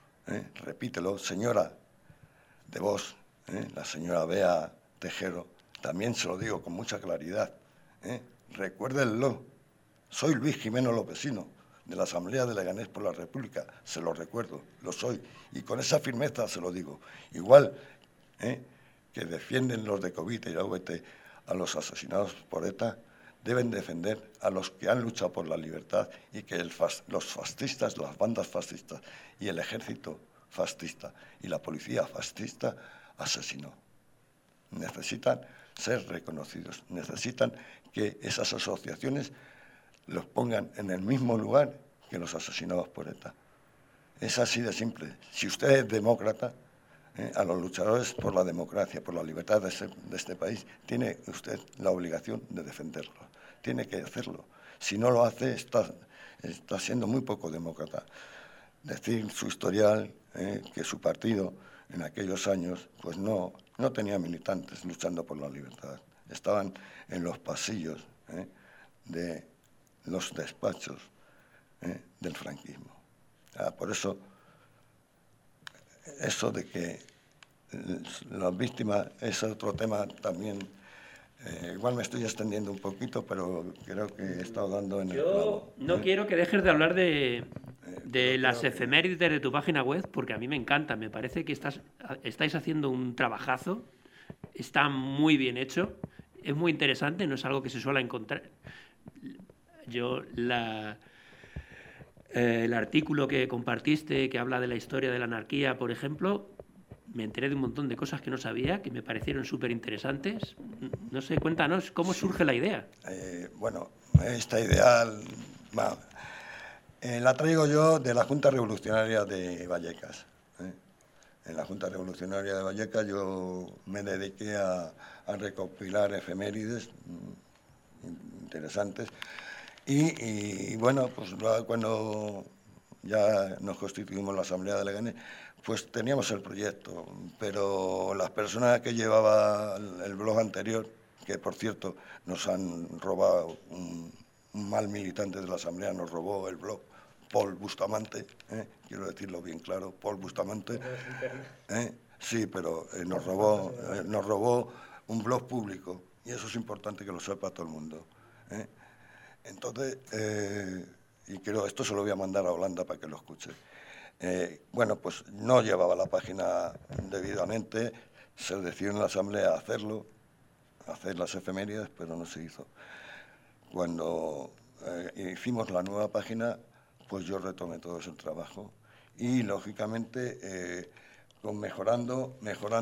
S3: señora de Vox, la señora Bea Tejero, también se lo digo con mucha claridad, recuérdenlo, soy Luis Jimeno Lopesino, de la Asamblea de Leganés por la República, se lo recuerdo, lo soy, y con esa firmeza se lo digo. Igual que defienden los de Covite y la VT a los asesinados por ETA, deben defender a los que han luchado por la libertad y que los fascistas, las bandas fascistas y el ejército fascista y la policía fascista asesinó. Necesitan ser reconocidos, necesitan que esas asociaciones los pongan en el mismo lugar que los asesinados por ETA. Es así de simple. Si usted es demócrata, a los luchadores por la democracia, por la libertad de este país, tiene usted la obligación de defenderlo. Tiene que hacerlo. Si no lo hace, está siendo muy poco demócrata. Decir su historial, que su partido en aquellos años pues no tenía militantes luchando por la libertad. Estaban en los pasillos de los despachos del franquismo. Por eso de que las víctimas es otro tema también. Igual me estoy extendiendo un poquito, pero creo que he estado dando en el clavo.
S2: No quiero que dejes de hablar de las efemérides de tu página web, porque a mí me encanta. Me parece que estáis haciendo un trabajazo, está muy bien hecho, es muy interesante, no es algo que se suele encontrar. Yo el artículo que compartiste, que habla de la historia de la anarquía, por ejemplo, me enteré de un montón de cosas que no sabía, que me parecieron súper interesantes. No sé, cuéntanos, ¿cómo surge la idea?
S3: Bueno, esta idea la traigo yo de la Junta Revolucionaria de Vallecas. En la Junta Revolucionaria de Vallecas yo me dediqué a recopilar efemérides interesantes. Y bueno, pues cuando ya nos constituimos la Asamblea de Leganés, pues teníamos el proyecto, pero las personas que llevaban el blog anterior, que por cierto nos han robado, un mal militante de la Asamblea nos robó el blog, Paul Bustamante, quiero decirlo bien claro, Paul Bustamante, sí, pero nos robó un blog público, y eso es importante que lo sepa todo el mundo. Entonces, y creo esto se lo voy a mandar a Holanda para que lo escuche. Bueno, pues no llevaba la página debidamente, se decidió en la asamblea hacerlo, hacer las efemérides, pero no se hizo. Cuando hicimos la nueva página, pues yo retomé todo ese trabajo y, lógicamente, mejorando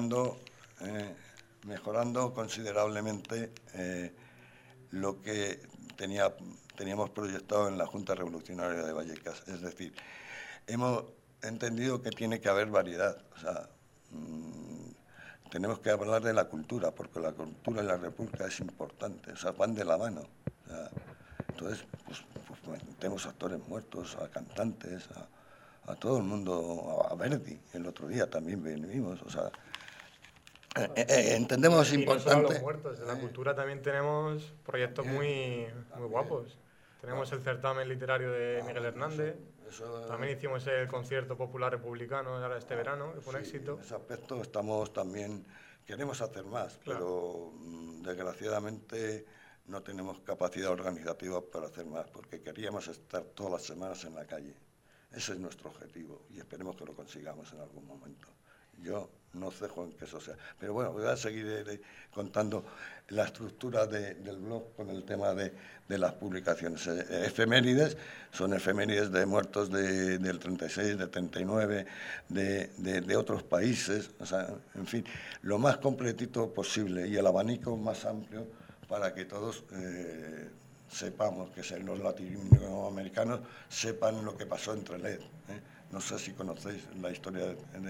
S3: considerablemente lo que teníamos proyectado en la Junta Revolucionaria de Vallecas. Es decir, hemos entendido que tiene que haber variedad. O sea, tenemos que hablar de la cultura, porque la cultura en la República es importante. O sea, van de la mano. O sea, entonces, pues tenemos actores muertos, a cantantes, a todo el mundo, a Verdi. El otro día también venimos. O sea, entendemos importante.
S6: Y no solo los muertos, en la cultura también tenemos proyectos muy guapos. Tenemos el certamen literario de Miguel Hernández. También hicimos el concierto popular republicano ahora este verano, que fue un éxito.
S3: En ese aspecto estamos también, queremos hacer más, pero desgraciadamente no tenemos capacidad organizativa para hacer más, porque queríamos estar todas las semanas en la calle. Ese es nuestro objetivo y esperemos que lo consigamos en algún momento. Yo no cejo en que eso sea. Pero bueno, voy a seguir contando la estructura del blog con el tema de las publicaciones. Efemérides, son efemérides de muertos del 36, del 39, de otros países, o sea, en fin, lo más completito posible y el abanico más amplio para que todos sepamos, que los latinoamericanos sepan lo que pasó en Trelew. No sé si conocéis la historia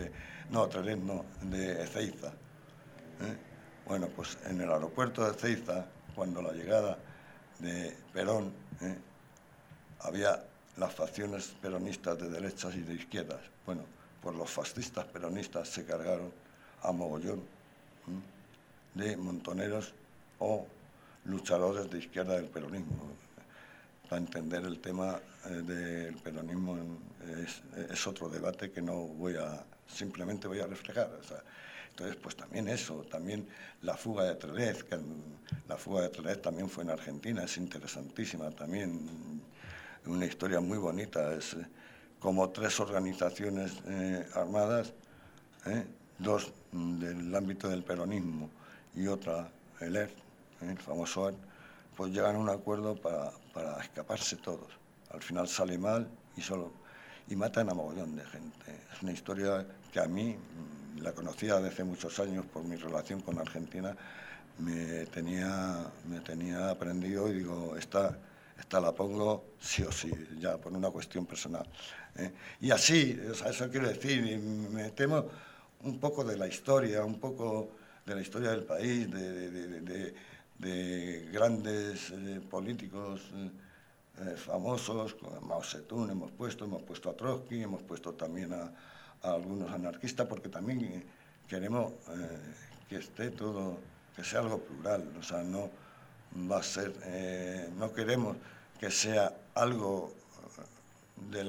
S3: de Ezeiza. Bueno, pues en el aeropuerto de Ezeiza, cuando la llegada de Perón, había las facciones peronistas de derechas y de izquierdas. Bueno, pues los fascistas peronistas se cargaron a mogollón de montoneros o luchadores de izquierda del peronismo. Para entender el tema del peronismo es otro debate que no simplemente voy a reflejar. O sea, entonces, pues también eso, también la fuga de Trelew, la fuga de Trelew también fue en Argentina, es interesantísima también, una historia muy bonita, es como 3 organizaciones armadas, 2 del ámbito del peronismo y otra, el ERP, el famoso ERP, pues llegan a un acuerdo para escaparse todos. Al final sale mal y matan a mogollón de gente. Es una historia que a mí, la conocía desde hace muchos años por mi relación con Argentina, me tenía aprendido y digo, esta la pongo sí o sí, ya por una cuestión personal. Y así, o sea, eso quiero decir, y me temo un poco de la historia, un poco de la historia del país, de grandes políticos famosos, como Mao Zedong hemos puesto a Trotsky, hemos puesto también a algunos anarquistas, porque también queremos que esté todo, que sea algo plural, o sea, no va a ser, no queremos que sea algo de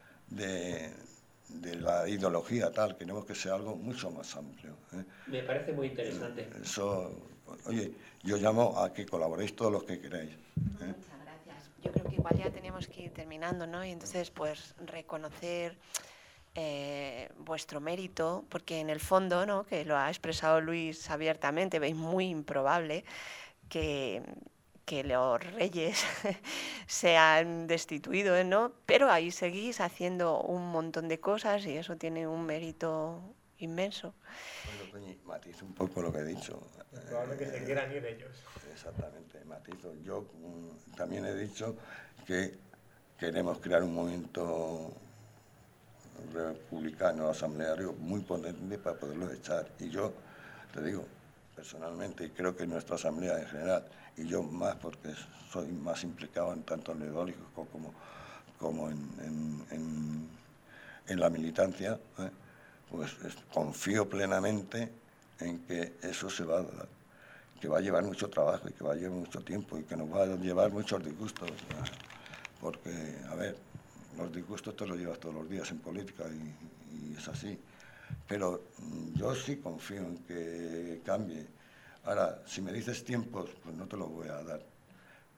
S3: la ideología tal, queremos que sea algo mucho más amplio.
S2: Me parece muy interesante.
S3: Eso, oye, yo llamo a que colaboréis todos los que queráis.
S1: Muchas gracias. Yo creo que igual ya tenemos que ir terminando, ¿no? Y entonces, pues, reconocer vuestro mérito, porque en el fondo, ¿no?, que lo ha expresado Luis abiertamente, veis muy improbable que los reyes sean destituidos, ¿no? Pero ahí seguís haciendo un montón de cosas y eso tiene un mérito inmenso.
S3: Bueno, Toñi, matizo un poco lo que he dicho.
S6: Es probable que se quieran ir ellos.
S3: Exactamente, matizo. Yo también he dicho que queremos crear un movimiento republicano, asambleario muy potente para poderlo echar. Y yo te digo, personalmente, y creo que nuestra asamblea en general, y yo más porque soy más implicado en tanto en lo ideológico como en la militancia, pues confío plenamente en que eso se va a dar, que va a llevar mucho trabajo y que va a llevar mucho tiempo y que nos va a llevar muchos disgustos, porque, a ver, los disgustos te los llevas todos los días en política y es así, pero yo sí confío en que cambie. Ahora, si me dices tiempos, pues no te los voy a dar,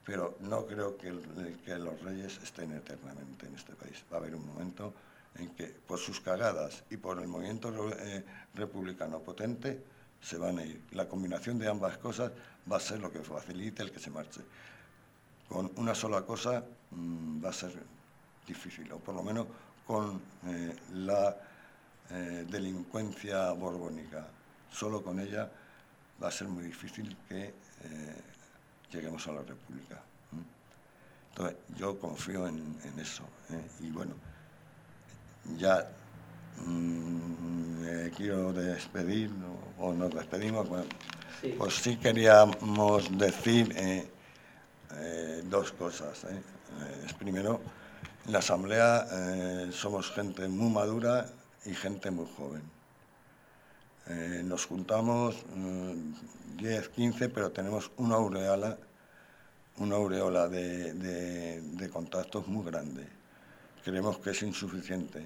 S3: pero no creo que los reyes estén eternamente en este país. Va a haber un momento en que, por sus cagadas y por el movimiento republicano potente, se van a ir. La combinación de ambas cosas va a ser lo que facilite el que se marche. Con una sola cosa va a ser difícil, o por lo menos con la delincuencia borbónica. Solo con ella va a ser muy difícil que lleguemos a la República. Entonces, yo confío en eso. Y bueno, ya quiero despedir, o nos despedimos. Bueno, sí. Pues sí queríamos decir dos cosas. Primero, en la Asamblea somos gente muy madura y gente muy joven. Nos juntamos 10, 15, pero tenemos una aureola de contactos muy grande. Creemos que es insuficiente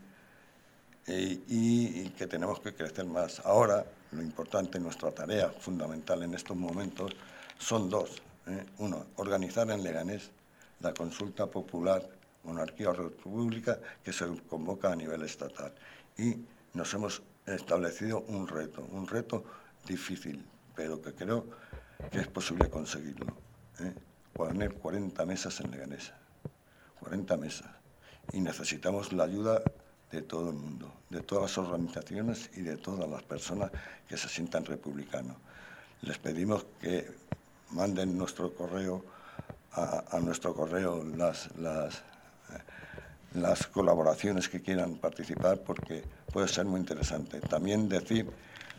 S3: y que tenemos que crecer más. Ahora, lo importante, nuestra tarea fundamental en estos momentos son dos. Uno, organizar en Leganés la consulta popular monarquía o república que se convoca a nivel estatal. Y nos hemos establecido un reto difícil, pero que creo que es posible conseguirlo. Poner 40 mesas en Leganés, 40 mesas. Y necesitamos la ayuda de todo el mundo, de todas las organizaciones y de todas las personas que se sientan republicanos. Les pedimos que manden nuestro correo a nuestro correo las colaboraciones que quieran participar, porque puede ser muy interesante. También decir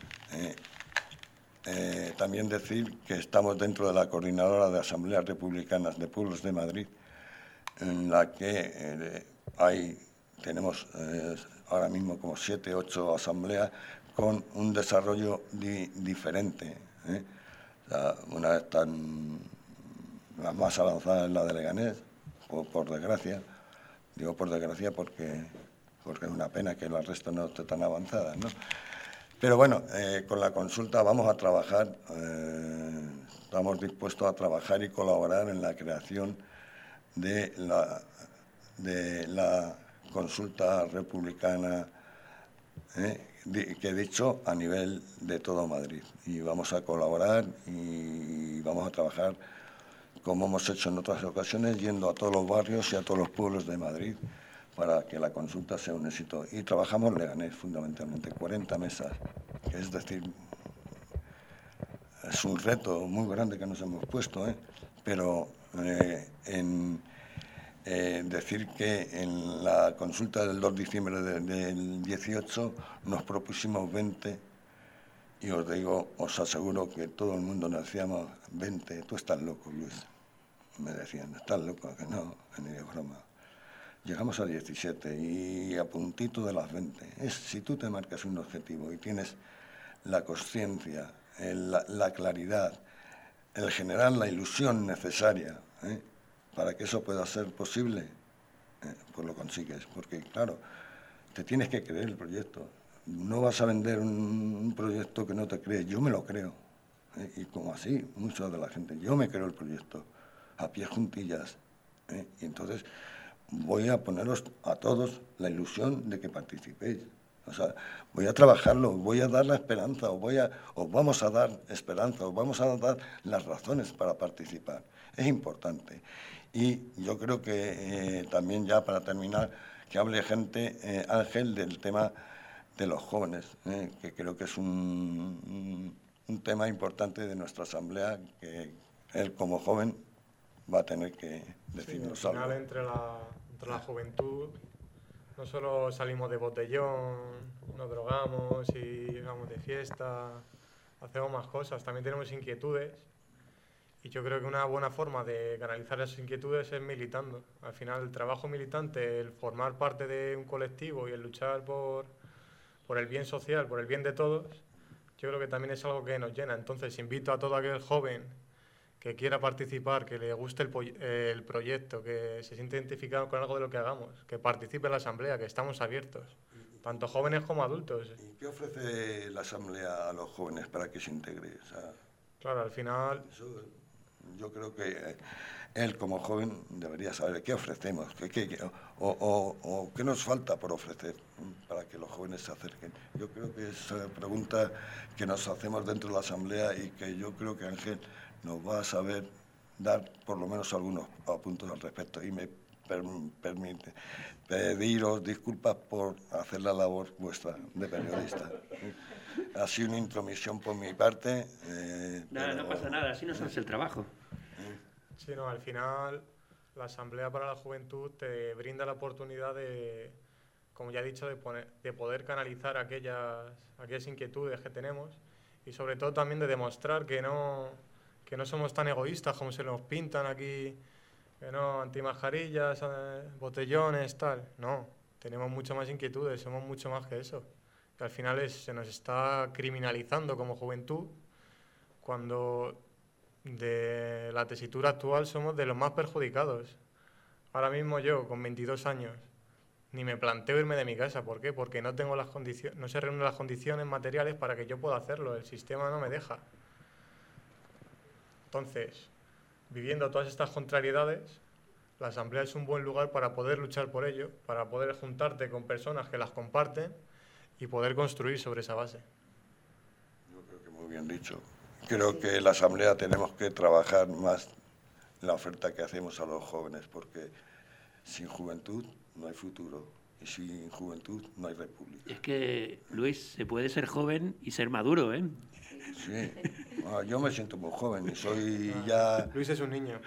S3: que estamos dentro de la Coordinadora de Asambleas Republicanas de Pueblos de Madrid, en la que tenemos ahora mismo como 7, 8 asambleas con un desarrollo diferente. O sea, una están las más avanzadas en la de Leganés, por desgracia. Digo por desgracia porque es una pena que el resto no esté tan avanzadas, ¿no? Pero bueno, con la consulta vamos a trabajar, estamos dispuestos a trabajar y colaborar en la creación de la consulta republicana que he dicho a nivel de todo Madrid. Y vamos a colaborar y vamos a trabajar como hemos hecho en otras ocasiones, yendo a todos los barrios y a todos los pueblos de Madrid para que la consulta sea un éxito. Y trabajamos Leganés, fundamentalmente, 40 mesas, que es decir, es un reto muy grande que nos hemos puesto, pero decir que en la consulta del 2 de diciembre del 18 nos propusimos 20, y os aseguro que todo el mundo nos decíamos 20, tú estás loco, Luis. Me decían, estás loco, que no, ni de broma. Llegamos a 17 y a puntito de las 20. Si tú te marcas un objetivo y tienes la consciencia, la claridad, el generar la ilusión necesaria para que eso pueda ser posible, pues lo consigues. Porque, claro, te tienes que creer el proyecto. No vas a vender un proyecto que no te crees. Yo me lo creo. Y como así, mucha de la gente. Yo me creo el proyecto, a pie juntillas. Y entonces voy a poneros a todos la ilusión de que participéis. O sea, voy a trabajarlo, voy a dar la esperanza, os vamos a dar esperanza, os vamos a dar las razones para participar. Es importante. Y yo creo que también, ya para terminar, que hable gente, Ángel, del tema de los jóvenes, que creo que es un tema importante de nuestra asamblea, que él como joven va a tener que decirnos algo.
S6: Al final, entre la juventud, no solo salimos de botellón, nos drogamos y vamos de fiesta, hacemos más cosas, también tenemos inquietudes. Y yo creo que una buena forma de canalizar esas inquietudes es militando. Al final, el trabajo militante, el formar parte de un colectivo y el luchar por el bien social, por el bien de todos, yo creo que también es algo que nos llena. Entonces, invito a todo aquel joven que quiera participar, que le guste el proyecto, que se siente identificado con algo de lo que hagamos, que participe en la asamblea, que estamos abiertos, tanto jóvenes como adultos.
S3: ¿Y qué ofrece la asamblea a los jóvenes para que se integre? O sea,
S6: claro, al final
S3: yo creo que él como joven debería saber qué ofrecemos, o qué nos falta por ofrecer para que los jóvenes se acerquen. Yo creo que es una pregunta que nos hacemos dentro de la Asamblea y que yo creo que Ángel nos va a saber dar por lo menos algunos apuntes al respecto. Y me permite pediros disculpas por hacer la labor vuestra de periodista. Ha sido una intromisión por mi parte.
S2: Nada, no pasa nada, así nos hace el trabajo.
S6: Sí, no, al final la Asamblea para la Juventud te brinda la oportunidad de, como ya he dicho, de poder canalizar aquellas inquietudes que tenemos y sobre todo también de demostrar que no somos tan egoístas como se nos pintan aquí, que no, antimascarillas, botellones, tal. No, tenemos mucho más inquietudes, somos mucho más que eso. Que al final se nos está criminalizando como juventud cuando de la tesitura actual somos de los más perjudicados. Ahora mismo yo, con 22 años, ni me planteo irme de mi casa. ¿Por qué? Porque no tengo no se reúnen las condiciones materiales para que yo pueda hacerlo. El sistema no me deja. Entonces, viviendo todas estas contrariedades, la Asamblea es un buen lugar para poder luchar por ello, para poder juntarte con personas que las comparten y poder construir sobre esa base.
S3: Yo creo que muy bien dicho. Creo que en la Asamblea tenemos que trabajar más la oferta que hacemos a los jóvenes, porque sin juventud no hay futuro y sin juventud no hay república.
S2: Es que, Luis, se puede ser joven y ser maduro, ¿eh?
S3: Sí, yo me siento muy joven y soy ya...
S6: Luis es un niño.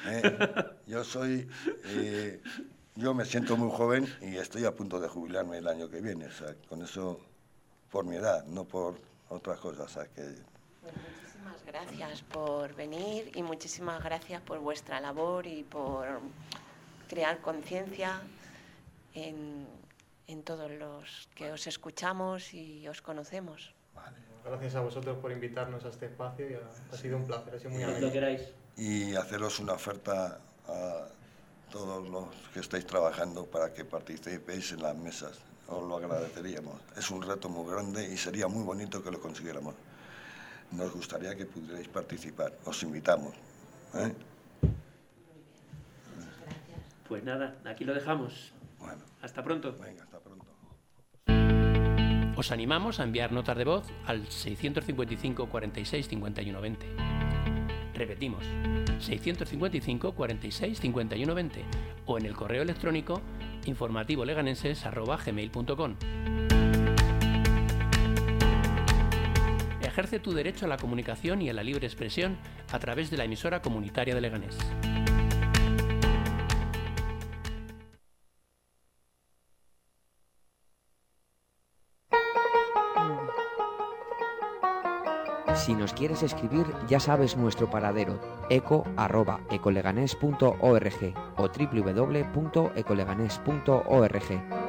S3: Yo me siento muy joven y estoy a punto de jubilarme el año que viene, o sea, con eso, por mi edad, no por otras cosas, o sea, que...
S1: Pues muchísimas gracias por venir y muchísimas gracias por vuestra labor y por crear conciencia en todos los que os escuchamos y os conocemos.
S3: Vale.
S6: Gracias a vosotros por invitarnos a este espacio y ha sido un placer, ha sido muy ameno.
S2: Cuando queráis.
S3: Y haceros una oferta a todos los que estáis trabajando para que participéis en las mesas. Os lo agradeceríamos. Es un reto muy grande y sería muy bonito que lo consiguiéramos. Nos gustaría que pudierais participar. Os invitamos.
S1: Muy bien. Muchas gracias.
S2: Pues nada, aquí lo dejamos.
S3: Bueno.
S2: Hasta pronto.
S3: Venga, hasta pronto.
S2: Os animamos a enviar notas de voz al 655 46 51 20. Repetimos, 655 46 51 20 o en el correo electrónico informativoleganenses@gmail.com. Ejerce tu derecho a la comunicación y a la libre expresión a través de la emisora comunitaria de Leganés.
S4: Si nos quieres escribir, ya sabes nuestro paradero: eco@ecoleganes.org o www.ecoleganes.org.